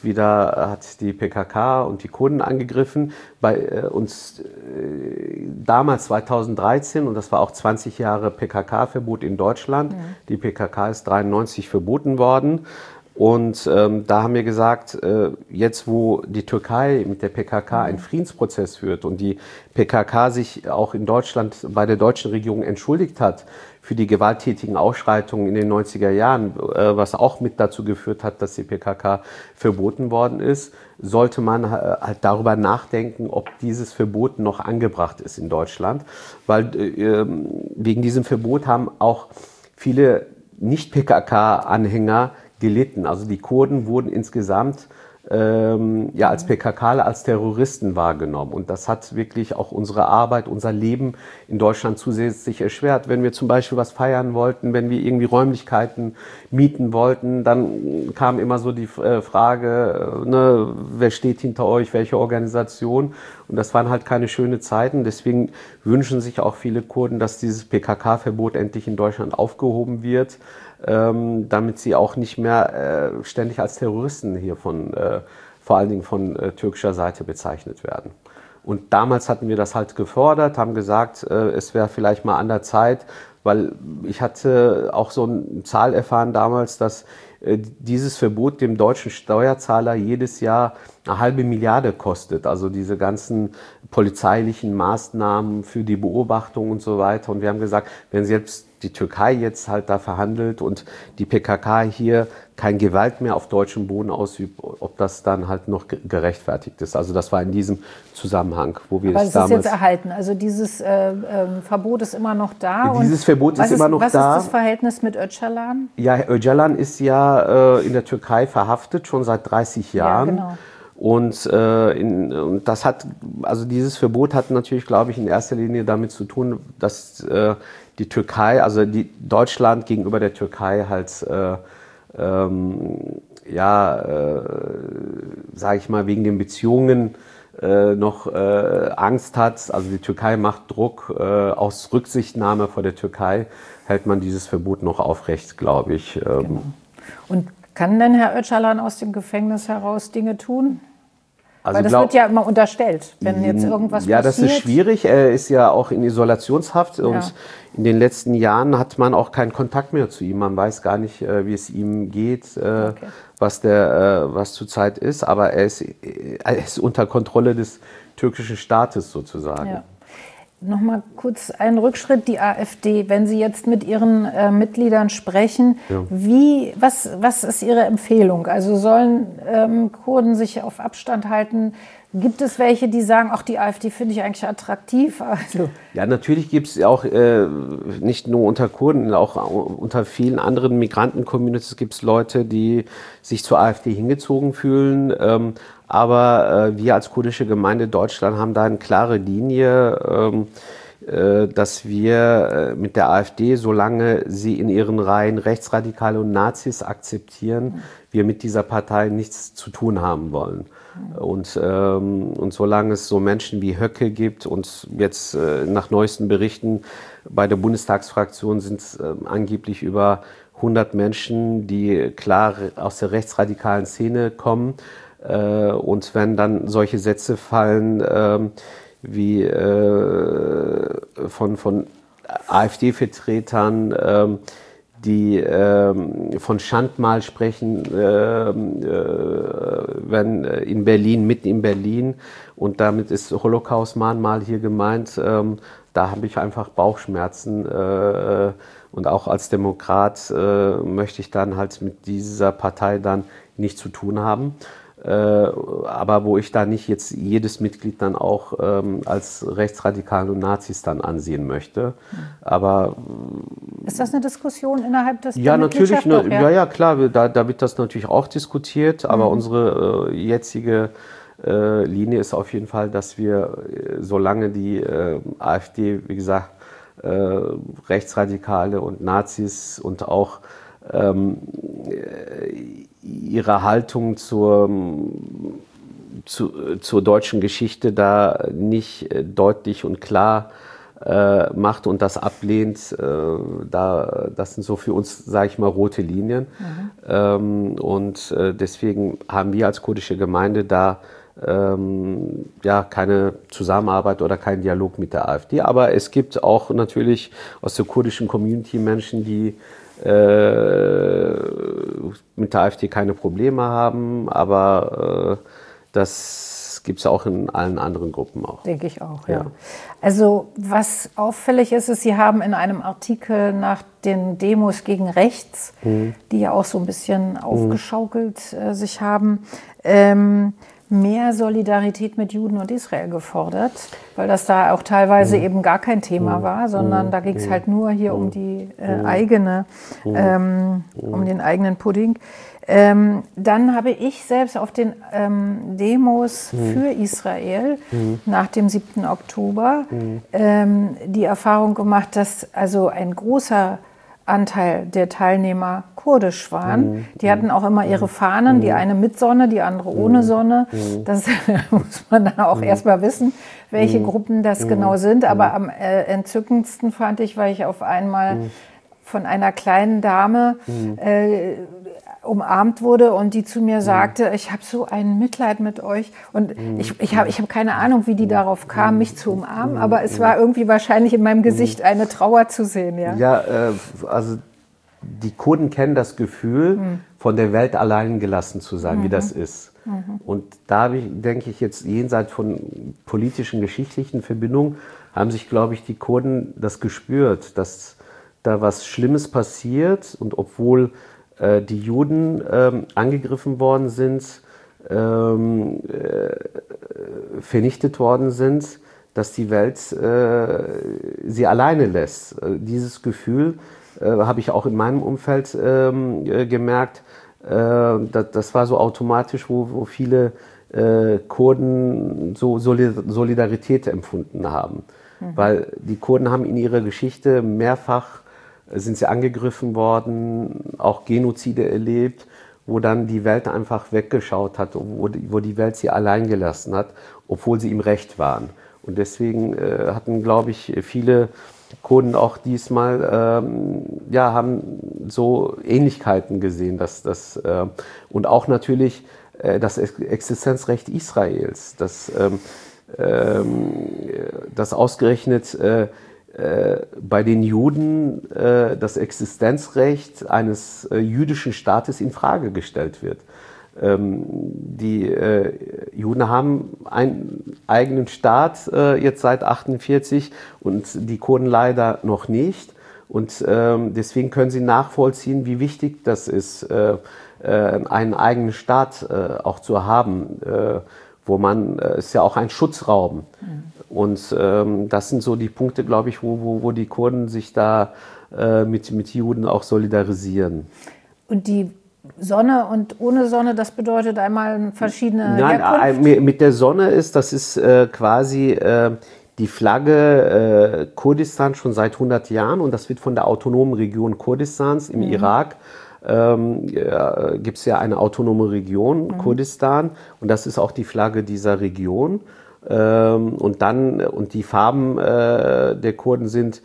C: hat die PKK und die Kurden angegriffen. Bei uns damals 2013, und das war auch 20 Jahre PKK-Verbot in Deutschland. Ja. Die PKK ist 1993 verboten worden. Und da haben wir gesagt, jetzt wo die Türkei mit der PKK einen Friedensprozess führt und die PKK sich auch in Deutschland bei der deutschen Regierung entschuldigt hat für die gewalttätigen Ausschreitungen in den 90er Jahren, was auch mit dazu geführt hat, dass die PKK verboten worden ist, sollte man halt darüber nachdenken, ob dieses Verbot noch angebracht ist in Deutschland. Weil wegen diesem Verbot haben auch viele Nicht-PKK-Anhänger gelitten. Also die Kurden wurden insgesamt als PKKler, als Terroristen wahrgenommen. Und das hat wirklich auch unsere Arbeit, unser Leben in Deutschland zusätzlich erschwert. Wenn wir zum Beispiel was feiern wollten, wenn wir irgendwie Räumlichkeiten mieten wollten, dann kam immer so die Frage, wer steht hinter euch, welche Organisation? Und das waren halt keine schönen Zeiten. Deswegen wünschen sich auch viele Kurden, dass dieses PKK-Verbot endlich in Deutschland aufgehoben wird, damit sie auch nicht mehr ständig als Terroristen hier vor allen Dingen von türkischer Seite bezeichnet werden. Und damals hatten wir das halt gefordert, haben gesagt, es wäre vielleicht mal an der Zeit, weil ich hatte auch so eine Zahl erfahren damals, dass dieses Verbot dem deutschen Steuerzahler jedes Jahr 1/2 Milliarde kostet. Also diese ganzen polizeilichen Maßnahmen für die Beobachtung und so weiter. Und wir haben gesagt, wenn selbst die Türkei jetzt halt da verhandelt und die PKK hier kein Gewalt mehr auf deutschem Boden ausübt, ob das dann halt noch gerechtfertigt ist. Also das war in diesem Zusammenhang, wo wir das damals...
B: Aber es ist jetzt erhalten, also dieses Verbot ist immer noch da.
C: Dieses Verbot ist immer noch da.
B: Was ist das Verhältnis mit Öcalan?
C: Ja, Öcalan ist ja in der Türkei verhaftet, schon seit 30 Jahren. Ja, genau. Und dieses Verbot hat natürlich, glaube ich, in erster Linie damit zu tun, dass die Türkei, also Deutschland gegenüber der Türkei halt, sage ich mal, wegen den Beziehungen noch Angst hat. Also die Türkei macht Druck. Aus Rücksichtnahme vor der Türkei hält man dieses Verbot noch aufrecht, glaube ich.
B: Genau. Und kann denn Herr Öcalan aus dem Gefängnis heraus Dinge tun?
C: Also
B: weil das wird ja immer unterstellt, wenn jetzt irgendwas passiert.
C: Ja, das ist schwierig. Er ist ja auch in Isolationshaft und in den letzten Jahren hat man auch keinen Kontakt mehr zu ihm. Man weiß gar nicht, wie es ihm geht, was zurzeit ist. Aber er ist unter Kontrolle des türkischen Staates sozusagen. Ja.
B: Nochmal kurz einen Rückschritt, die AfD, wenn Sie jetzt mit Ihren Mitgliedern sprechen, was ist Ihre Empfehlung? Also sollen Kurden sich auf Abstand halten? Gibt es welche, die sagen, ach, die AfD finde ich eigentlich attraktiv? Also
C: ja, natürlich gibt es auch nicht nur unter Kurden, auch unter vielen anderen Migranten-Communities gibt es Leute, die sich zur AfD hingezogen fühlen. Aber wir als kurdische Gemeinde Deutschland haben da eine klare Linie, dass wir mit der AfD, solange sie in ihren Reihen Rechtsradikale und Nazis akzeptieren, wir mit dieser Partei nichts zu tun haben wollen. Und solange es so Menschen wie Höcke gibt und jetzt nach neuesten Berichten bei der Bundestagsfraktion sind es angeblich über 100 Menschen, die klar aus der rechtsradikalen Szene kommen. Und wenn dann solche Sätze fallen, wie von AfD-Vertretern, die von Schandmal sprechen, wenn in Berlin, mitten in Berlin, und damit ist Holocaust-Mahnmal hier gemeint, da habe ich einfach Bauchschmerzen, und auch als Demokrat möchte ich dann halt mit dieser Partei dann nichts zu tun haben. Aber wo ich da nicht jetzt jedes Mitglied dann auch als Rechtsradikale und Nazis dann ansehen möchte. Aber
B: ist das eine Diskussion innerhalb des
C: ja, natürlich,
B: doch,
C: ja, klar, da wird das natürlich auch diskutiert, aber unsere jetzige Linie ist auf jeden Fall, dass wir, solange die AfD, wie gesagt, Rechtsradikale und Nazis und auch ihre Haltung zur deutschen Geschichte da nicht deutlich und klar macht und das ablehnt, das sind so für uns, sage ich mal, rote Linien. Deswegen haben wir als kurdische Gemeinde da keine Zusammenarbeit oder keinen Dialog mit der AfD. Aber es gibt auch natürlich aus der kurdischen Community Menschen, die mit der AfD keine Probleme haben, aber das gibt es auch in allen anderen Gruppen auch.
B: Denke ich auch, ja. Also was auffällig ist, Sie haben in einem Artikel nach den Demos gegen rechts, die ja auch so ein bisschen aufgeschaukelt sich haben, mehr Solidarität mit Juden und Israel gefordert, weil das da auch teilweise eben gar kein Thema war, sondern da ging es halt nur hier um die um den eigenen Pudding. Dann habe ich selbst auf den Demos für Israel nach dem 7. Oktober die Erfahrung gemacht, dass also ein großer Anteil der Teilnehmer kurdisch waren. Die hatten auch immer ihre Fahnen, die eine mit Sonne, die andere ohne Sonne. Das muss man dann auch erstmal wissen, welche Gruppen das genau sind. Aber am entzückendsten fand ich, weil ich auf einmal von einer kleinen Dame umarmt wurde und die zu mir sagte, ich habe so ein Mitleid mit euch. Und ich hab keine Ahnung, wie die darauf kam, mich zu umarmen, aber es war irgendwie wahrscheinlich in meinem Gesicht eine Trauer zu sehen.
C: Also die Kurden kennen das Gefühl, von der Welt allein gelassen zu sein, wie das ist. Und da denke ich jetzt, jenseits von politischen, geschichtlichen Verbindungen, haben sich, glaube ich, die Kurden das gespürt, dass da was Schlimmes passiert, und obwohl die Juden angegriffen worden sind, vernichtet worden sind, dass die Welt sie alleine lässt. Dieses Gefühl habe ich auch in meinem Umfeld gemerkt. Das war so automatisch, wo viele Kurden so Solidarität empfunden haben. Weil die Kurden haben in ihrer Geschichte mehrfach sind sie angegriffen worden, auch Genozide erlebt, wo dann die Welt einfach weggeschaut hat, wo die Welt sie allein gelassen hat, obwohl sie im Recht waren. Und deswegen hatten, glaube ich, viele Kurden auch diesmal haben so Ähnlichkeit gesehen, und auch natürlich das Existenzrecht Israels, das ausgerechnet bei den Juden das Existenzrecht eines jüdischen Staates in Frage gestellt wird. Die Juden haben einen eigenen Staat jetzt seit 1948 und die Kurden leider noch nicht. Und deswegen können sie nachvollziehen, wie wichtig das ist, einen eigenen Staat auch zu haben, wo man, ist ja auch ein Schutzraum. Und das sind so die Punkte, glaube ich, wo die Kurden sich da mit Juden auch solidarisieren.
B: Und die Sonne und ohne Sonne, das bedeutet einmal verschiedene
C: Nein,
B: Herkunft?
C: mit der Sonne das ist quasi die Flagge Kurdistan schon seit 100 Jahren und das wird von der autonomen Region Kurdistans im Irak. Gibt es ja eine autonome Region, Kurdistan, und das ist auch die Flagge dieser Region. Und die Farben der Kurden sind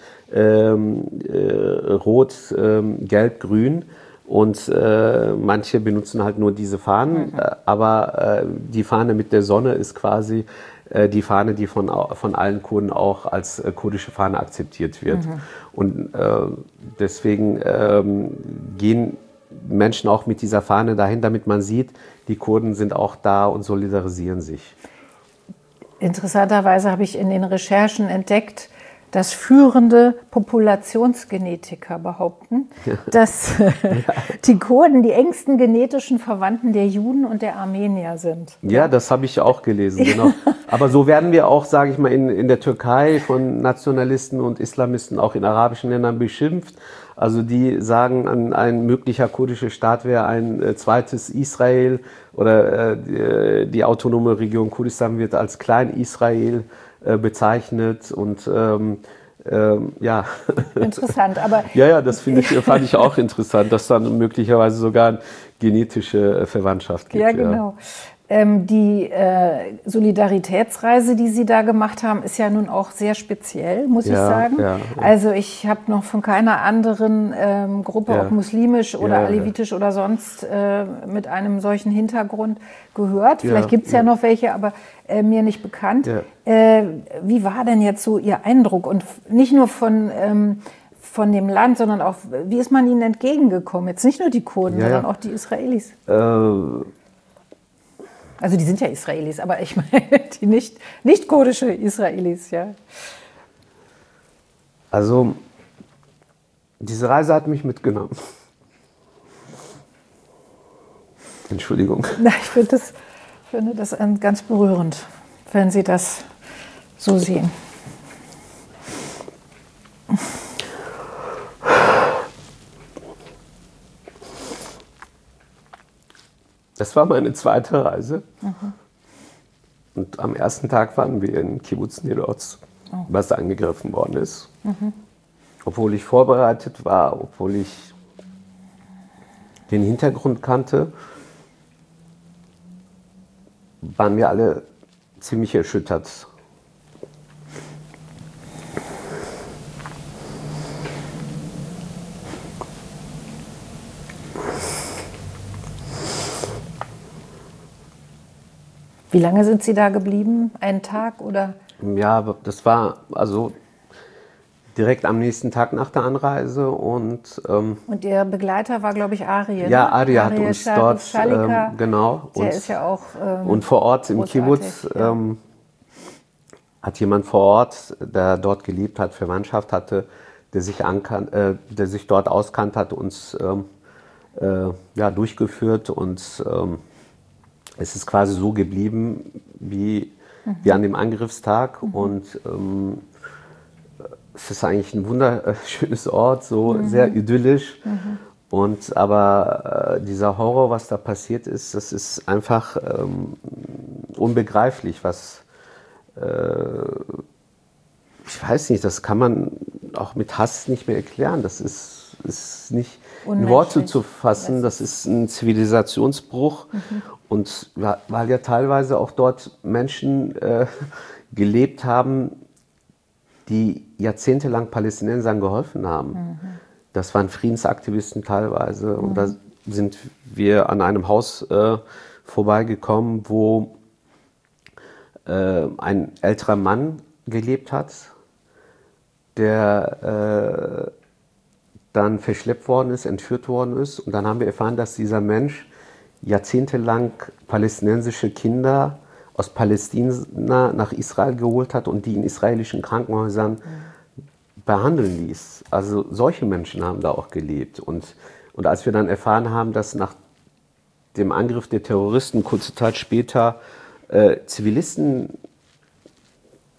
C: rot, gelb, grün. Und manche benutzen halt nur diese Fahnen, aber die Fahne mit der Sonne ist quasi die Fahne, die von allen Kurden auch als kurdische Fahne akzeptiert wird. Und deswegen gehen Menschen auch mit dieser Fahne dahin, damit man sieht, die Kurden sind auch da und solidarisieren sich.
B: Interessanterweise habe ich in den Recherchen entdeckt, dass führende Populationsgenetiker behaupten, dass die Kurden die engsten genetischen Verwandten der Juden und der Armenier sind.
C: Ja, das habe ich auch gelesen, genau. Aber so werden wir auch, sage ich mal, in der Türkei von Nationalisten und Islamisten auch in arabischen Ländern beschimpft. Also die sagen, ein möglicher kurdischer Staat wäre ein zweites Israel oder die autonome Region Kurdistan wird als Klein-Israel bezeichnet und ja.
B: Interessant, aber
C: ja, das fand ich auch interessant, dass dann möglicherweise sogar eine genetische Verwandtschaft gibt.
B: Ja, genau. Die Solidaritätsreise, die Sie da gemacht haben, ist ja nun auch sehr speziell, muss ich sagen. Ja. Also ich habe noch von keiner anderen Gruppe, ob muslimisch oder alevitisch oder sonst, mit einem solchen Hintergrund gehört. Vielleicht gibt es ja noch welche, aber mir nicht bekannt. Ja. Wie war denn jetzt so Ihr Eindruck? Und nicht nur von dem Land, sondern auch, wie ist man ihnen entgegengekommen? Jetzt nicht nur die Kurden, sondern auch die Israelis. Also die sind ja Israelis, aber ich meine die nicht kurdische Israelis, ja.
C: Also diese Reise hat mich mitgenommen. Entschuldigung.
B: Na, ich finde das ganz berührend, wenn Sie das so sehen.
C: Das war meine zweite Reise. Und am ersten Tag waren wir in Kibbutz Nir Oz, was angegriffen worden ist. Obwohl ich vorbereitet war, obwohl ich den Hintergrund kannte, waren wir alle ziemlich erschüttert.
B: Wie lange sind Sie da geblieben? Einen Tag oder?
C: Ja, das war also direkt am nächsten Tag nach der Anreise. Und
B: Ihr Begleiter war, glaube ich, Ari.
C: Ja, Ari hat uns dort, genau.
B: Der ist ja auch
C: und vor Ort im Kibbutz hat jemand vor Ort, der dort gelebt hat, Verwandtschaft hatte, der sich dort auskannte, hat uns durchgeführt und es ist quasi so geblieben wie an dem Angriffstag und es ist eigentlich ein wunderschönes Ort, so sehr idyllisch. Aber dieser Horror, was da passiert ist, das ist einfach unbegreiflich, ich weiß nicht, das kann man auch mit Hass nicht mehr erklären. Das ist nicht in Worte zu fassen, das ist ein Zivilisationsbruch. Und weil ja teilweise auch dort Menschen gelebt haben, die jahrzehntelang Palästinensern geholfen haben. Das waren Friedensaktivisten teilweise. Und da sind wir an einem Haus vorbeigekommen, wo ein älterer Mann gelebt hat, der dann verschleppt worden ist, entführt worden ist. Und dann haben wir erfahren, dass dieser Mensch jahrzehntelang palästinensische Kinder aus Palästina nach Israel geholt hat und die in israelischen Krankenhäusern behandeln ließ. Also solche Menschen haben da auch gelebt. Und als wir dann erfahren haben, dass nach dem Angriff der Terroristen kurze Zeit später Zivilisten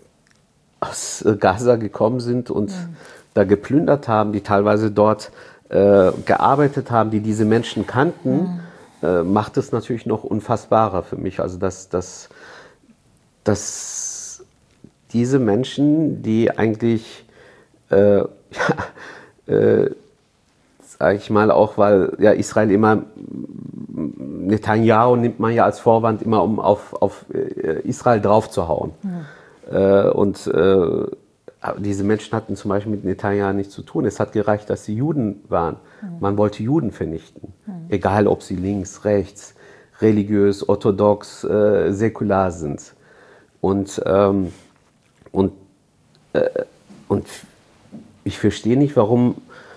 C: aus Gaza gekommen sind und da geplündert haben, die teilweise dort gearbeitet haben, die diese Menschen kannten, macht es natürlich noch unfassbarer für mich. Also dass diese Menschen, die eigentlich, sage ich mal auch, weil ja Israel immer, Netanyahu nimmt man ja als Vorwand immer, um auf Israel draufzuhauen. Diese Menschen hatten zum Beispiel mit Netanyahu nichts zu tun. Es hat gereicht, dass sie Juden waren. Man wollte Juden vernichten. Egal, ob sie links, rechts, religiös, orthodox, säkular sind. Und ich verstehe nicht, warum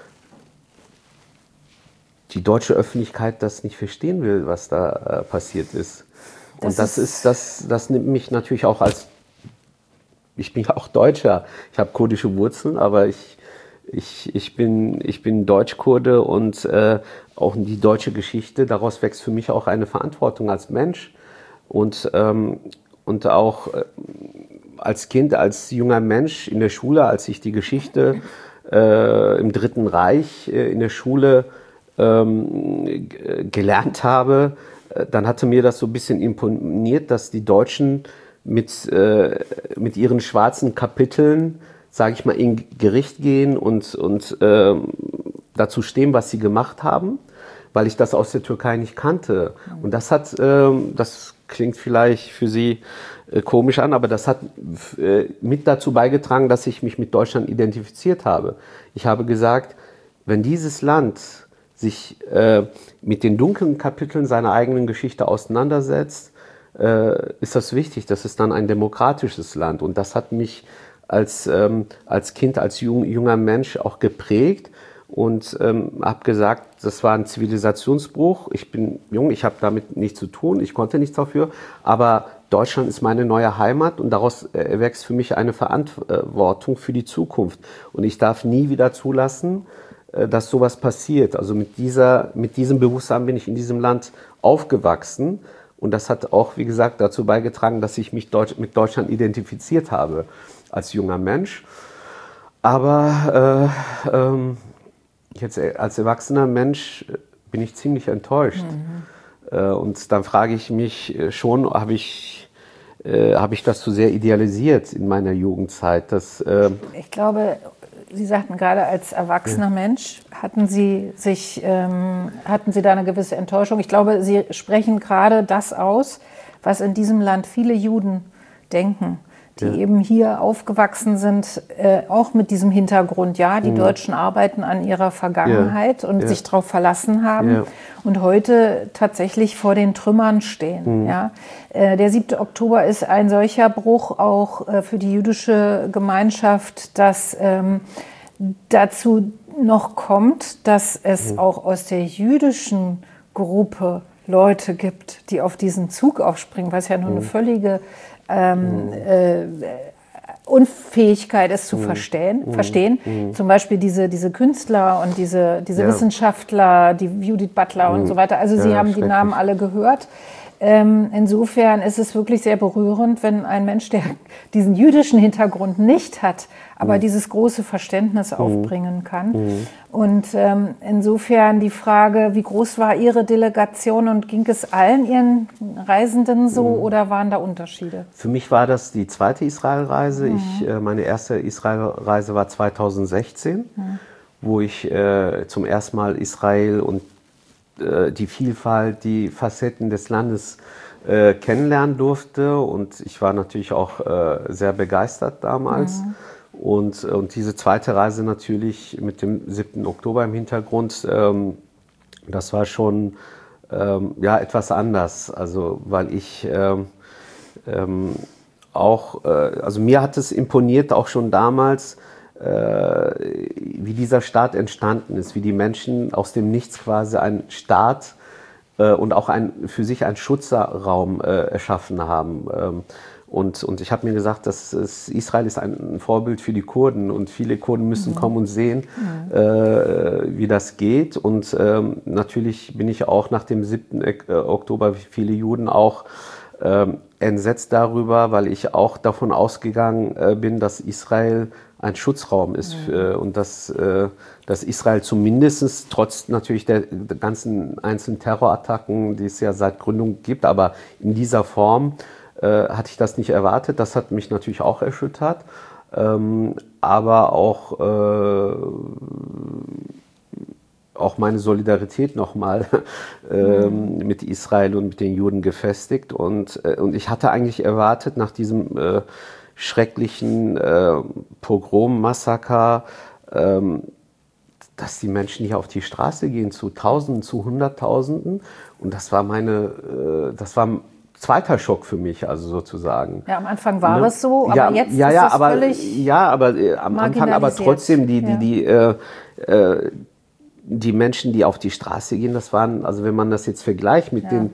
C: die deutsche Öffentlichkeit das nicht verstehen will, was da passiert ist. Und das nimmt mich natürlich auch als, ich bin ja auch Deutscher, ich habe kurdische Wurzeln, aber ich bin Deutschkurde und auch die deutsche Geschichte, daraus wächst für mich auch eine Verantwortung als Mensch und auch als Kind, als junger Mensch in der Schule, als ich die Geschichte im Dritten Reich in der Schule gelernt habe, dann hatte mir das so ein bisschen imponiert, dass die Deutschen mit ihren schwarzen Kapiteln, sage ich mal, in Gericht gehen und dazu stehen, was sie gemacht haben, weil ich das aus der Türkei nicht kannte. Und das klingt vielleicht für Sie komisch an, aber das hat mit dazu beigetragen, dass ich mich mit Deutschland identifiziert habe. Ich habe gesagt, wenn dieses Land sich mit den dunklen Kapiteln seiner eigenen Geschichte auseinandersetzt, ist das wichtig. Das ist dann ein demokratisches Land. Und das hat mich als Kind, als junger Mensch auch geprägt und habe gesagt, das war ein Zivilisationsbruch. Ich bin jung, ich habe damit nichts zu tun, ich konnte nichts dafür, aber Deutschland ist meine neue Heimat und daraus erwächst für mich eine Verantwortung für die Zukunft. Und ich darf nie wieder zulassen, dass sowas passiert. Also mit diesem Bewusstsein bin ich in diesem Land aufgewachsen. Und das hat auch, wie gesagt, dazu beigetragen, dass ich mich mit Deutschland identifiziert habe als junger Mensch. Aber jetzt als erwachsener Mensch bin ich ziemlich enttäuscht. Und dann frage ich mich schon, habe ich das zu sehr idealisiert in meiner Jugendzeit?
B: Ich glaube, Sie sagten gerade, als erwachsener Mensch hatten Sie da eine gewisse Enttäuschung. Ich glaube, Sie sprechen gerade das aus, was in diesem Land viele Juden denken, die eben hier aufgewachsen sind, auch mit diesem Hintergrund. Ja, die Deutschen arbeiten an ihrer Vergangenheit und sich darauf verlassen haben und heute tatsächlich vor den Trümmern stehen. Ja. Der 7. Oktober ist ein solcher Bruch auch für die jüdische Gemeinschaft, dass dazu noch kommt, dass es auch aus der jüdischen Gruppe Leute gibt, die auf diesen Zug aufspringen, was ja nur eine völlige Unfähigkeit ist zu verstehen. Zum Beispiel diese Künstler und diese Wissenschaftler, die Judith Butler und so weiter. Also Sie haben die Namen alle gehört. Insofern ist es wirklich sehr berührend, wenn ein Mensch, der diesen jüdischen Hintergrund nicht hat, aber dieses große Verständnis aufbringen kann. Und insofern die Frage, wie groß war Ihre Delegation und ging es allen Ihren Reisenden so oder waren da Unterschiede?
C: Für mich war das die zweite Israelreise. Meine erste Israelreise war 2016, wo ich zum ersten Mal Israel und die Vielfalt, die Facetten des Landes kennenlernen durfte. Und ich war natürlich auch sehr begeistert damals. Und diese zweite Reise natürlich mit dem 7. Oktober im Hintergrund, das war schon etwas anders. Also weil ich also mir hat es imponiert auch schon damals, wie dieser Staat entstanden ist, wie die Menschen aus dem Nichts quasi einen Staat und auch für sich einen Schutzraum erschaffen haben. Und ich habe mir gesagt, Israel ist ein Vorbild für die Kurden und viele Kurden müssen kommen und sehen, wie das geht. Und natürlich bin ich auch nach dem 7. Oktober, wie viele Juden auch, entsetzt darüber, weil ich auch davon ausgegangen bin, dass Israel ein Schutzraum ist und dass Israel zumindest trotz natürlich der ganzen einzelnen Terrorattacken, die es ja seit Gründung gibt, aber in dieser Form hatte ich das nicht erwartet. Das hat mich natürlich auch erschüttert, aber auch meine Solidarität nochmal mit Israel und mit den Juden gefestigt. Und ich hatte eigentlich erwartet, nach diesem schrecklichen Pogrom-Massaker, dass die Menschen hier auf die Straße gehen, zu Tausenden, zu Hunderttausenden. Und das war ein zweiter Schock für mich, also sozusagen.
B: Ja, am Anfang war es so, aber jetzt ist es völlig
C: am Anfang aber trotzdem die Menschen, die auf die Straße gehen, das waren, also wenn man das jetzt vergleicht mit den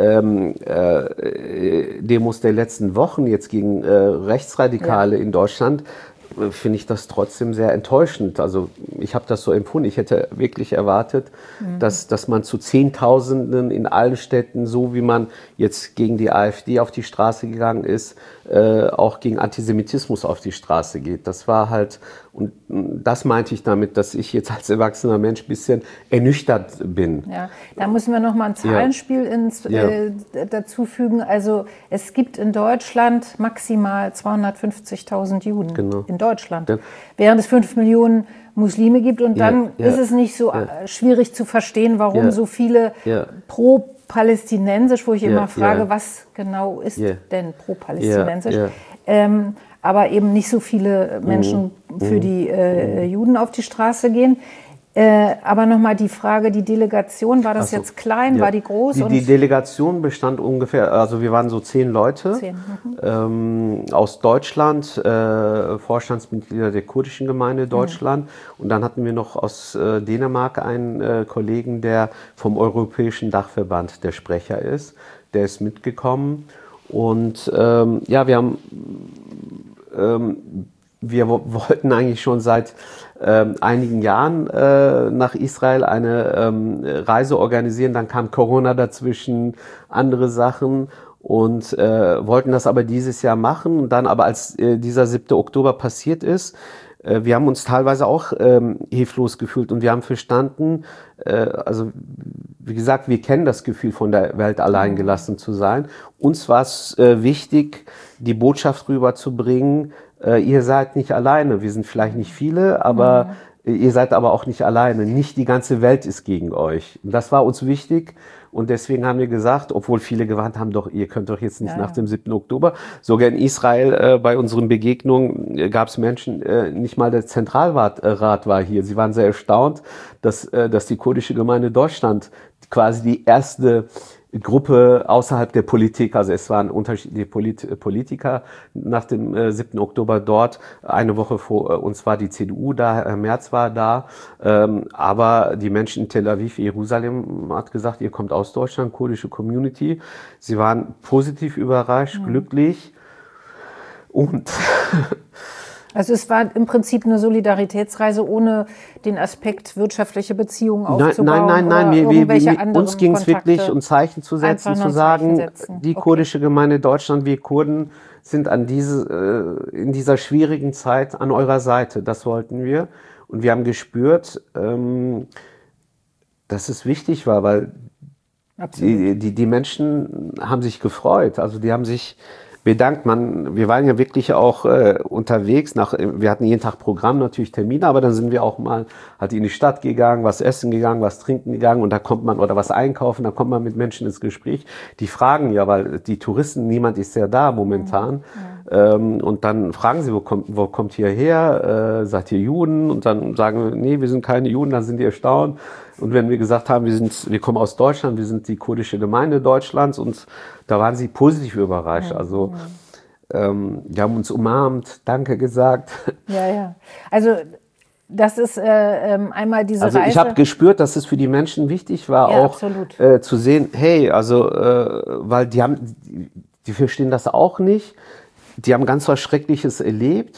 C: Demos der letzten Wochen jetzt gegen Rechtsradikale in Deutschland, finde ich das trotzdem sehr enttäuschend. Also ich habe das so empfunden. Ich hätte wirklich erwartet, dass man zu Zehntausenden in allen Städten, so wie man jetzt gegen die AfD auf die Straße gegangen ist, auch gegen Antisemitismus auf die Straße geht. Das war halt, und das meinte ich damit, dass ich jetzt als erwachsener Mensch ein bisschen ernüchtert bin.
B: Ja, da müssen wir noch mal ein Zahlenspiel dazu fügen. Also es gibt in Deutschland maximal 250.000 Juden. Genau. In Deutschland. Ja. Während es 5 Millionen Muslime gibt. Und dann ist es nicht so schwierig zu verstehen, warum so viele pro-palästinensisch, wo ich immer frage, was genau ist denn pro-palästinensisch? Aber eben nicht so viele Menschen für die Juden auf die Straße gehen. Aber nochmal die Frage, die Delegation, war das jetzt klein, war die groß?
C: Die Delegation bestand ungefähr, also wir waren so 10 Leute aus Deutschland, Vorstandsmitglieder der kurdischen Gemeinde Deutschland. Und dann hatten wir noch aus Dänemark einen Kollegen, der vom Europäischen Dachverband der Sprecher ist. Der ist mitgekommen. Und wir wollten eigentlich schon seit einigen Jahren nach Israel eine Reise organisieren. Dann kam Corona dazwischen, andere Sachen und wollten das aber dieses Jahr machen. Und dann aber, als dieser 7. Oktober passiert ist, wir haben uns teilweise auch hilflos gefühlt und wir haben verstanden, also wie gesagt, wir kennen das Gefühl, von der Welt allein gelassen zu sein. Uns war es wichtig, die Botschaft rüberzubringen, ihr seid nicht alleine, wir sind vielleicht nicht viele, aber ihr seid aber auch nicht alleine. Nicht die ganze Welt ist gegen euch. Das war uns wichtig und deswegen haben wir gesagt, obwohl viele gewarnt haben, doch, ihr könnt doch jetzt nicht nach dem 7. Oktober. Sogar in Israel bei unseren Begegnungen gab es Menschen, nicht mal der Zentralrat war hier. Sie waren sehr erstaunt, dass die kurdische Gemeinde Deutschland quasi die erste Gruppe außerhalb der Politik, also es waren unterschiedliche Politiker nach dem 7. Oktober dort. Eine Woche vor uns war die CDU da, Herr Merz war da, aber die Menschen in Tel Aviv, Jerusalem, hat gesagt, ihr kommt aus Deutschland, kurdische Community. Sie waren positiv überrascht, glücklich und
B: also es war im Prinzip eine Solidaritätsreise ohne den Aspekt wirtschaftliche Beziehungen aufzubauen.
C: Nein. Uns ging es wirklich um Zeichen zu setzen, zu sagen, die kurdische Gemeinde Deutschland, wir Kurden sind in dieser schwierigen Zeit an eurer Seite. Das wollten wir. Und wir haben gespürt, dass es wichtig war, weil die Menschen haben sich gefreut. Also die haben sich bedankt. Wir waren ja wirklich auch unterwegs. Wir hatten jeden Tag Programm, natürlich Termine, aber dann sind wir auch mal halt in die Stadt gegangen, was essen gegangen, was trinken gegangen und da kommt man, oder was einkaufen, da kommt man mit Menschen ins Gespräch. Die fragen ja, weil die Touristen, niemand ist ja da momentan. Und dann fragen sie, wo kommt ihr her? Seid ihr Juden? Und dann sagen wir, nee, wir sind keine Juden, dann sind die erstaunt. Und wenn wir gesagt haben, wir kommen aus Deutschland, wir sind die kurdische Gemeinde Deutschlands, und da waren sie positiv überrascht. Also die haben uns umarmt, Danke gesagt.
B: Ja. Also das ist einmal diese Reise.
C: Also ich habe gespürt, dass es für die Menschen wichtig war, auch zu sehen, hey, also weil die verstehen das auch nicht. Die haben ganz was Schreckliches erlebt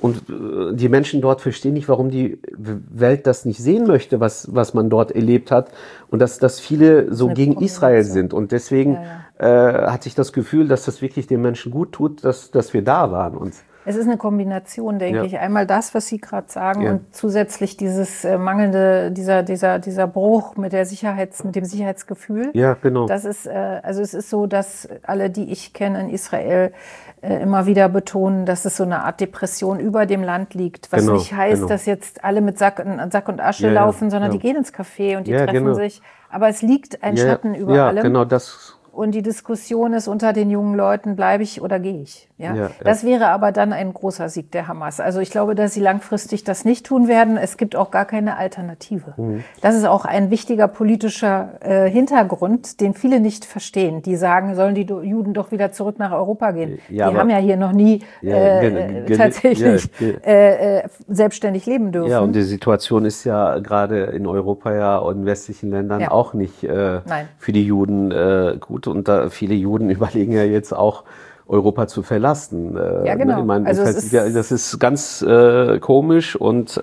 C: Und die Menschen dort verstehen nicht, warum die Welt das nicht sehen möchte, was man dort erlebt hat. Und dass viele so gegen Israel sind. Und deswegen hatte ich das Gefühl, dass das wirklich den Menschen gut tut, dass wir da waren. Und
B: es ist eine Kombination, denke ich. Einmal das, was Sie gerade sagen, und zusätzlich dieses mangelnde, dieser Bruch mit dem Sicherheitsgefühl.
C: Ja, genau.
B: Das ist, also es ist so, dass alle, die ich kenne in Israel, immer wieder betonen, dass es so eine Art Depression über dem Land liegt. Was nicht heißt, dass jetzt alle mit Sack und Asche laufen, sondern die gehen ins Café und die treffen sich. Aber es liegt ein Schatten über allem.
C: Ja, genau das.
B: Und die Diskussion ist unter den jungen Leuten, bleibe ich oder gehe ich? Das wäre aber dann ein großer Sieg der Hamas. Also ich glaube, dass sie langfristig das nicht tun werden. Es gibt auch gar keine Alternative. Das ist auch ein wichtiger politischer Hintergrund, den viele nicht verstehen. Die sagen, sollen die Juden doch wieder zurück nach Europa gehen. Die haben ja hier noch nie tatsächlich selbstständig leben dürfen.
C: Ja, und die Situation ist ja gerade in Europa und in westlichen Ländern auch nicht für die Juden gut. Und viele Juden überlegen ja jetzt auch, Europa zu verlassen.
B: Ja, genau.
C: Ich meine,
B: also
C: das ist ganz komisch und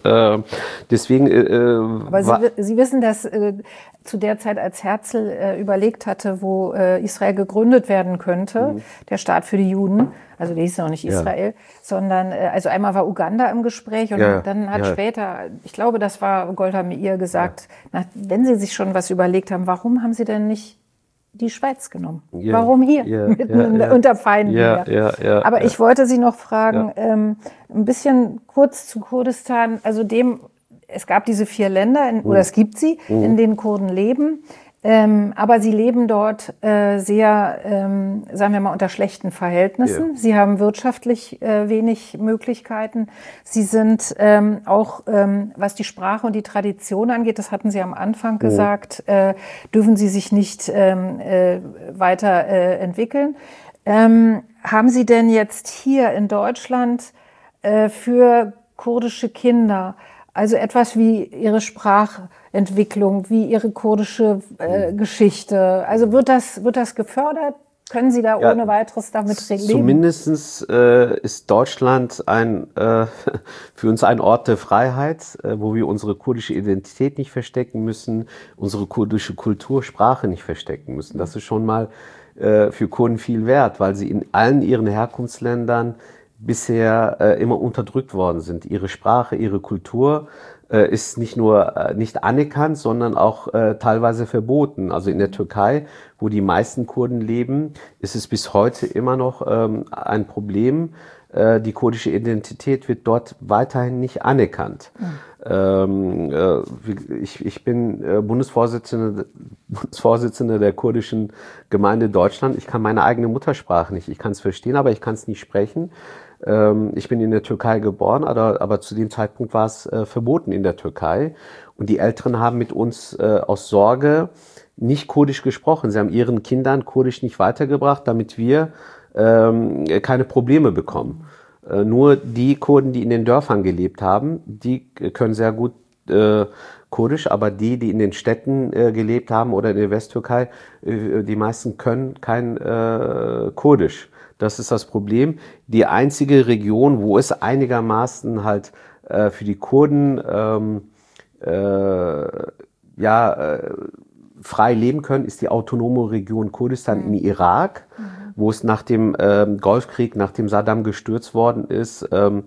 C: deswegen...
B: Aber Sie wissen, dass zu der Zeit, als Herzl überlegt hatte, wo Israel gegründet werden könnte, der Staat für die Juden, also der hieß noch nicht Israel, sondern also einmal war Uganda im Gespräch und dann hat später, ich glaube, das war Golda Meir gesagt, wenn Sie sich schon was überlegt haben, warum haben Sie denn nicht die Schweiz genommen? Warum hier? Mitten unter Feinden hier. Aber ich wollte Sie noch fragen, ein bisschen kurz zu Kurdistan, also es gab diese 4 Länder, oder es gibt sie, in denen Kurden leben. Aber sie leben dort sehr, sagen wir mal, unter schlechten Verhältnissen. Sie haben wirtschaftlich wenig Möglichkeiten. Sie sind auch, was die Sprache und die Tradition angeht, das hatten Sie am Anfang gesagt, dürfen sie sich nicht weiter entwickeln. Haben Sie denn jetzt hier in Deutschland für kurdische Kinder also etwas wie ihre Sprachentwicklung, wie ihre kurdische Geschichte? Also wird das gefördert? Können Sie da ohne weiteres damit leben?
C: Zumindest ist Deutschland für uns ein Ort der Freiheit, wo wir unsere kurdische Identität nicht verstecken müssen, unsere kurdische Kultur, Sprache nicht verstecken müssen. Das ist schon mal für Kurden viel wert, weil sie in allen ihren Herkunftsländern bisher immer unterdrückt worden sind. Ihre Sprache, ihre Kultur ist nicht nur nicht anerkannt, sondern auch teilweise verboten. Also in der Türkei, wo die meisten Kurden leben, ist es bis heute immer noch ein Problem. Die kurdische Identität wird dort weiterhin nicht anerkannt. Ich bin Bundesvorsitzender der kurdischen Gemeinde Deutschland. Ich kann meine eigene Muttersprache nicht. Ich kann es verstehen, aber ich kann es nicht sprechen. Ich bin in der Türkei geboren, aber zu dem Zeitpunkt war es verboten in der Türkei. Und die Älteren haben mit uns aus Sorge nicht Kurdisch gesprochen. Sie haben ihren Kindern Kurdisch nicht weitergebracht, damit wir keine Probleme bekommen. Nur die Kurden, die in den Dörfern gelebt haben, die können sehr gut Kurdisch, aber die in den Städten gelebt haben oder in der Westtürkei, die meisten können kein Kurdisch. Das ist das Problem. Die einzige Region, wo es einigermaßen halt für die Kurden frei leben können, ist die autonome Region Kurdistan im Irak, wo es nach dem Golfkrieg, nachdem Saddam gestürzt worden ist,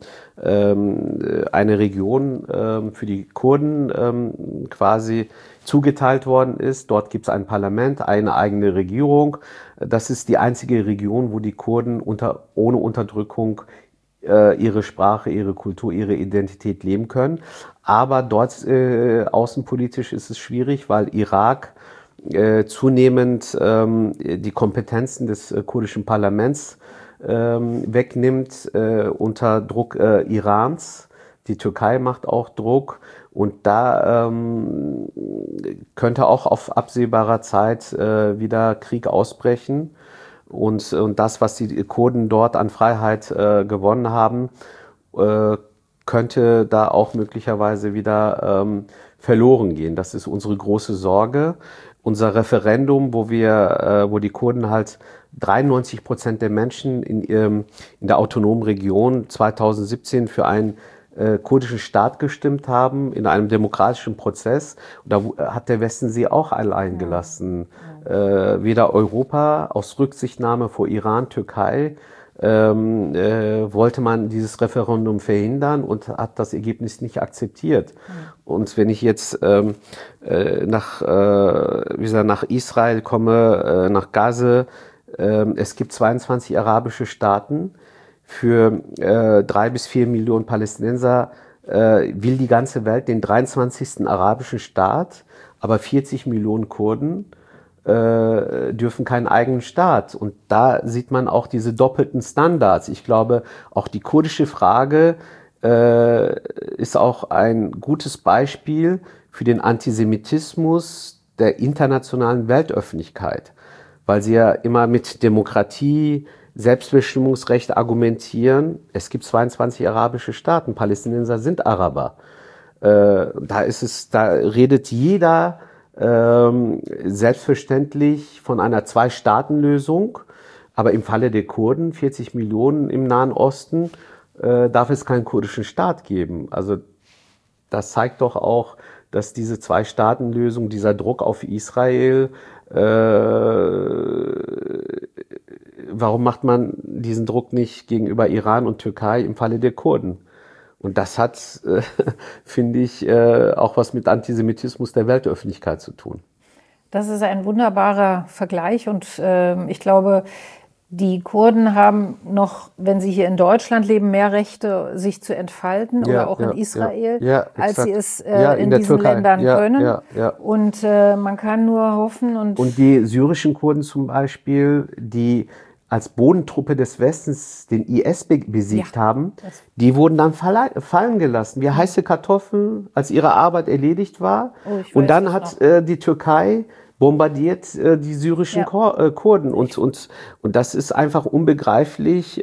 C: eine Region für die Kurden quasi zugeteilt worden ist. Dort gibt es ein Parlament, eine eigene Regierung. Das ist die einzige Region, wo die Kurden ohne Unterdrückung ihre Sprache, ihre Kultur, ihre Identität leben können. Aber dort außenpolitisch ist es schwierig, weil Irak zunehmend die Kompetenzen des kurdischen Parlaments wegnimmt unter Druck Irans. Die Türkei macht auch Druck und da könnte auch auf absehbarer Zeit wieder Krieg ausbrechen. Und das, was die Kurden dort an Freiheit gewonnen haben, könnte da auch möglicherweise wieder verloren gehen. Das ist unsere große Sorge. unser Referendum, wo die Kurden halt 93% der Menschen in der autonomen Region 2017 für einen kurdischen Staat gestimmt haben, in einem demokratischen Prozess. Und da hat der Westen sie auch allein gelassen. Weder Europa aus Rücksichtnahme vor Iran, Türkei, wollte man dieses Referendum verhindern und hat das Ergebnis nicht akzeptiert. Und wenn ich jetzt nach Israel komme, nach Gaza, es gibt 22 arabische Staaten. Für 3 bis 4 Millionen Palästinenser will die ganze Welt den 23. arabischen Staat, aber 40 Millionen Kurden dürfen keinen eigenen Staat. Und da sieht man auch diese doppelten Standards. Ich glaube, auch die kurdische Frage ist auch ein gutes Beispiel für den Antisemitismus der internationalen Weltöffentlichkeit, weil sie ja immer mit Demokratie, Selbstbestimmungsrecht argumentieren. Es gibt 22 arabische Staaten, Palästinenser sind Araber. Da redet jeder selbstverständlich von einer Zwei-Staaten-Lösung, aber im Falle der Kurden, 40 Millionen im Nahen Osten, darf es keinen kurdischen Staat geben. Also das zeigt doch auch, dass diese Zwei-Staaten-Lösung, dieser Druck auf Israel, warum macht man diesen Druck nicht gegenüber Iran und Türkei im Falle der Kurden? Und das hat, finde ich, auch was mit Antisemitismus der Weltöffentlichkeit zu tun.
B: Das ist ein wunderbarer Vergleich und ich glaube, die Kurden haben noch, wenn sie hier in Deutschland leben, mehr Rechte, sich zu entfalten oder auch in Israel, als sie es in diesen Türkei. Ländern können. Und man kann nur hoffen. Und
C: die syrischen Kurden zum Beispiel, die als Bodentruppe des Westens den IS besiegt haben, die wurden dann fallen gelassen, wie heiße Kartoffeln, als ihre Arbeit erledigt war. Und dann hat die Türkei bombardiert die syrischen Kurden. Und das ist einfach unbegreiflich.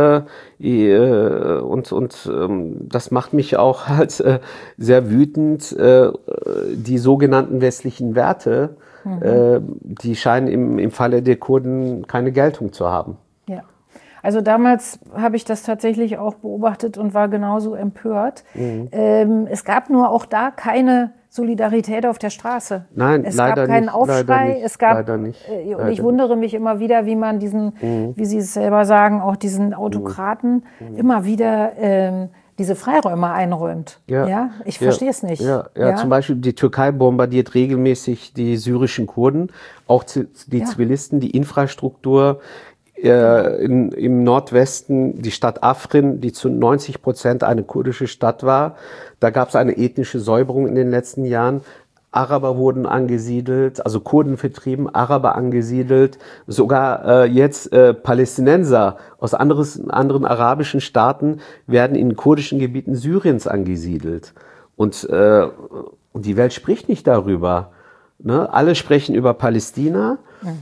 C: Das macht mich auch halt sehr wütend. Die sogenannten westlichen Werte, die scheinen im Falle der Kurden keine Geltung zu haben.
B: Ja, also damals habe ich das tatsächlich auch beobachtet und war genauso empört. Es gab nur auch da keine Solidarität auf der Straße.
C: Nein,
B: es
C: leider
B: gab keinen
C: nicht,
B: Aufschrei. Es gab,
C: leider nicht.
B: Und ich wundere mich immer wieder, wie man diesen, wie Sie es selber sagen, auch diesen Autokraten immer wieder diese Freiräume einräumt. Ja? Ich verstehe es nicht.
C: Zum Beispiel die Türkei bombardiert regelmäßig die syrischen Kurden, auch die Zivilisten, die Infrastruktur. Im Nordwesten die Stadt Afrin, die zu 90% eine kurdische Stadt war. Da gab es eine ethnische Säuberung in den letzten Jahren. Araber wurden angesiedelt, also Kurden vertrieben, Araber angesiedelt. Sogar jetzt Palästinenser aus anderen arabischen Staaten werden in kurdischen Gebieten Syriens angesiedelt. Und die Welt spricht nicht darüber. Ne? Alle sprechen über Palästina.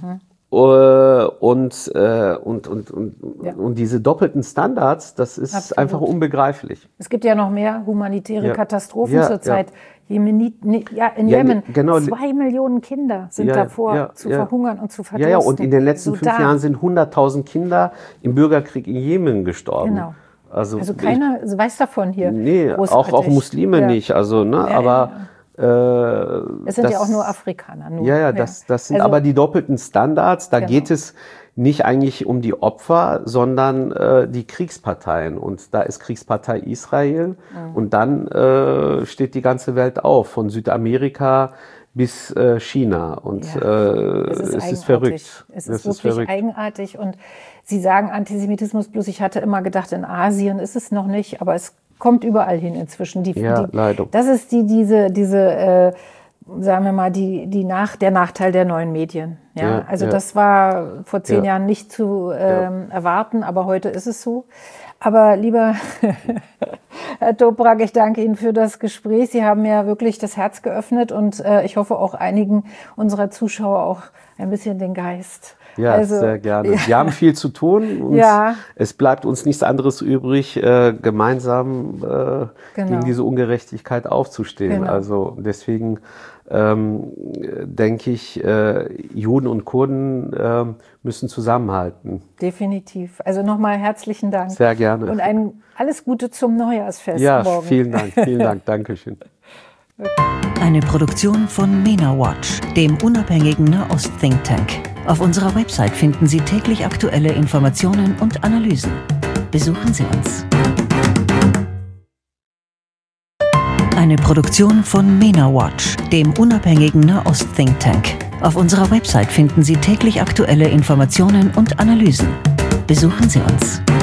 C: Und diese doppelten Standards, das ist einfach unbegreiflich.
B: Es gibt ja noch mehr humanitäre Katastrophen zurzeit. In Jemen, 2 Millionen Kinder sind davor zu verhungern und zu verdursten.
C: Und in den letzten 5 Jahren sind 100.000 Kinder im Bürgerkrieg in Jemen gestorben.
B: Genau. Also keiner weiß davon hier.
C: Nee, auch Muslime nicht. Also, aber
B: es sind ja auch nur Afrikaner.
C: Das sind aber die doppelten Standards. Da geht es nicht eigentlich um die Opfer, sondern die Kriegsparteien. Und da ist Kriegspartei Israel. Und dann steht die ganze Welt auf, von Südamerika bis China. Und es ist verrückt.
B: Es ist wirklich eigenartig. Und Sie sagen Antisemitismus, bloß ich hatte immer gedacht, in Asien ist es noch nicht, aber es kommt überall hin inzwischen.
C: Leider.
B: Das ist sagen wir mal, der Nachteil der neuen Medien. Das war vor 10 Jahren nicht zu erwarten, aber heute ist es so. Aber lieber Herr Toprak, ich danke Ihnen für das Gespräch. Sie haben ja wirklich das Herz geöffnet und ich hoffe auch einigen unserer Zuschauer auch ein bisschen den Geist
C: Ja, also, sehr gerne. Ja. Wir haben viel zu tun und es bleibt uns nichts anderes übrig, gemeinsam gegen diese Ungerechtigkeit aufzustehen. Genau. Also deswegen denke ich, Juden und Kurden müssen zusammenhalten.
B: Definitiv. Also nochmal herzlichen Dank.
C: Sehr gerne.
B: Und alles Gute zum Neujahrsfest morgen.
C: Vielen Dank, Dankeschön.
A: Eine Produktion von MENA Watch, dem unabhängigen Nahost-Think Tank. Auf unserer Website finden Sie täglich aktuelle Informationen und Analysen. Besuchen Sie uns. Eine Produktion von MENA Watch, dem unabhängigen Nahost-Think Tank. Auf unserer Website finden Sie täglich aktuelle Informationen und Analysen. Besuchen Sie uns.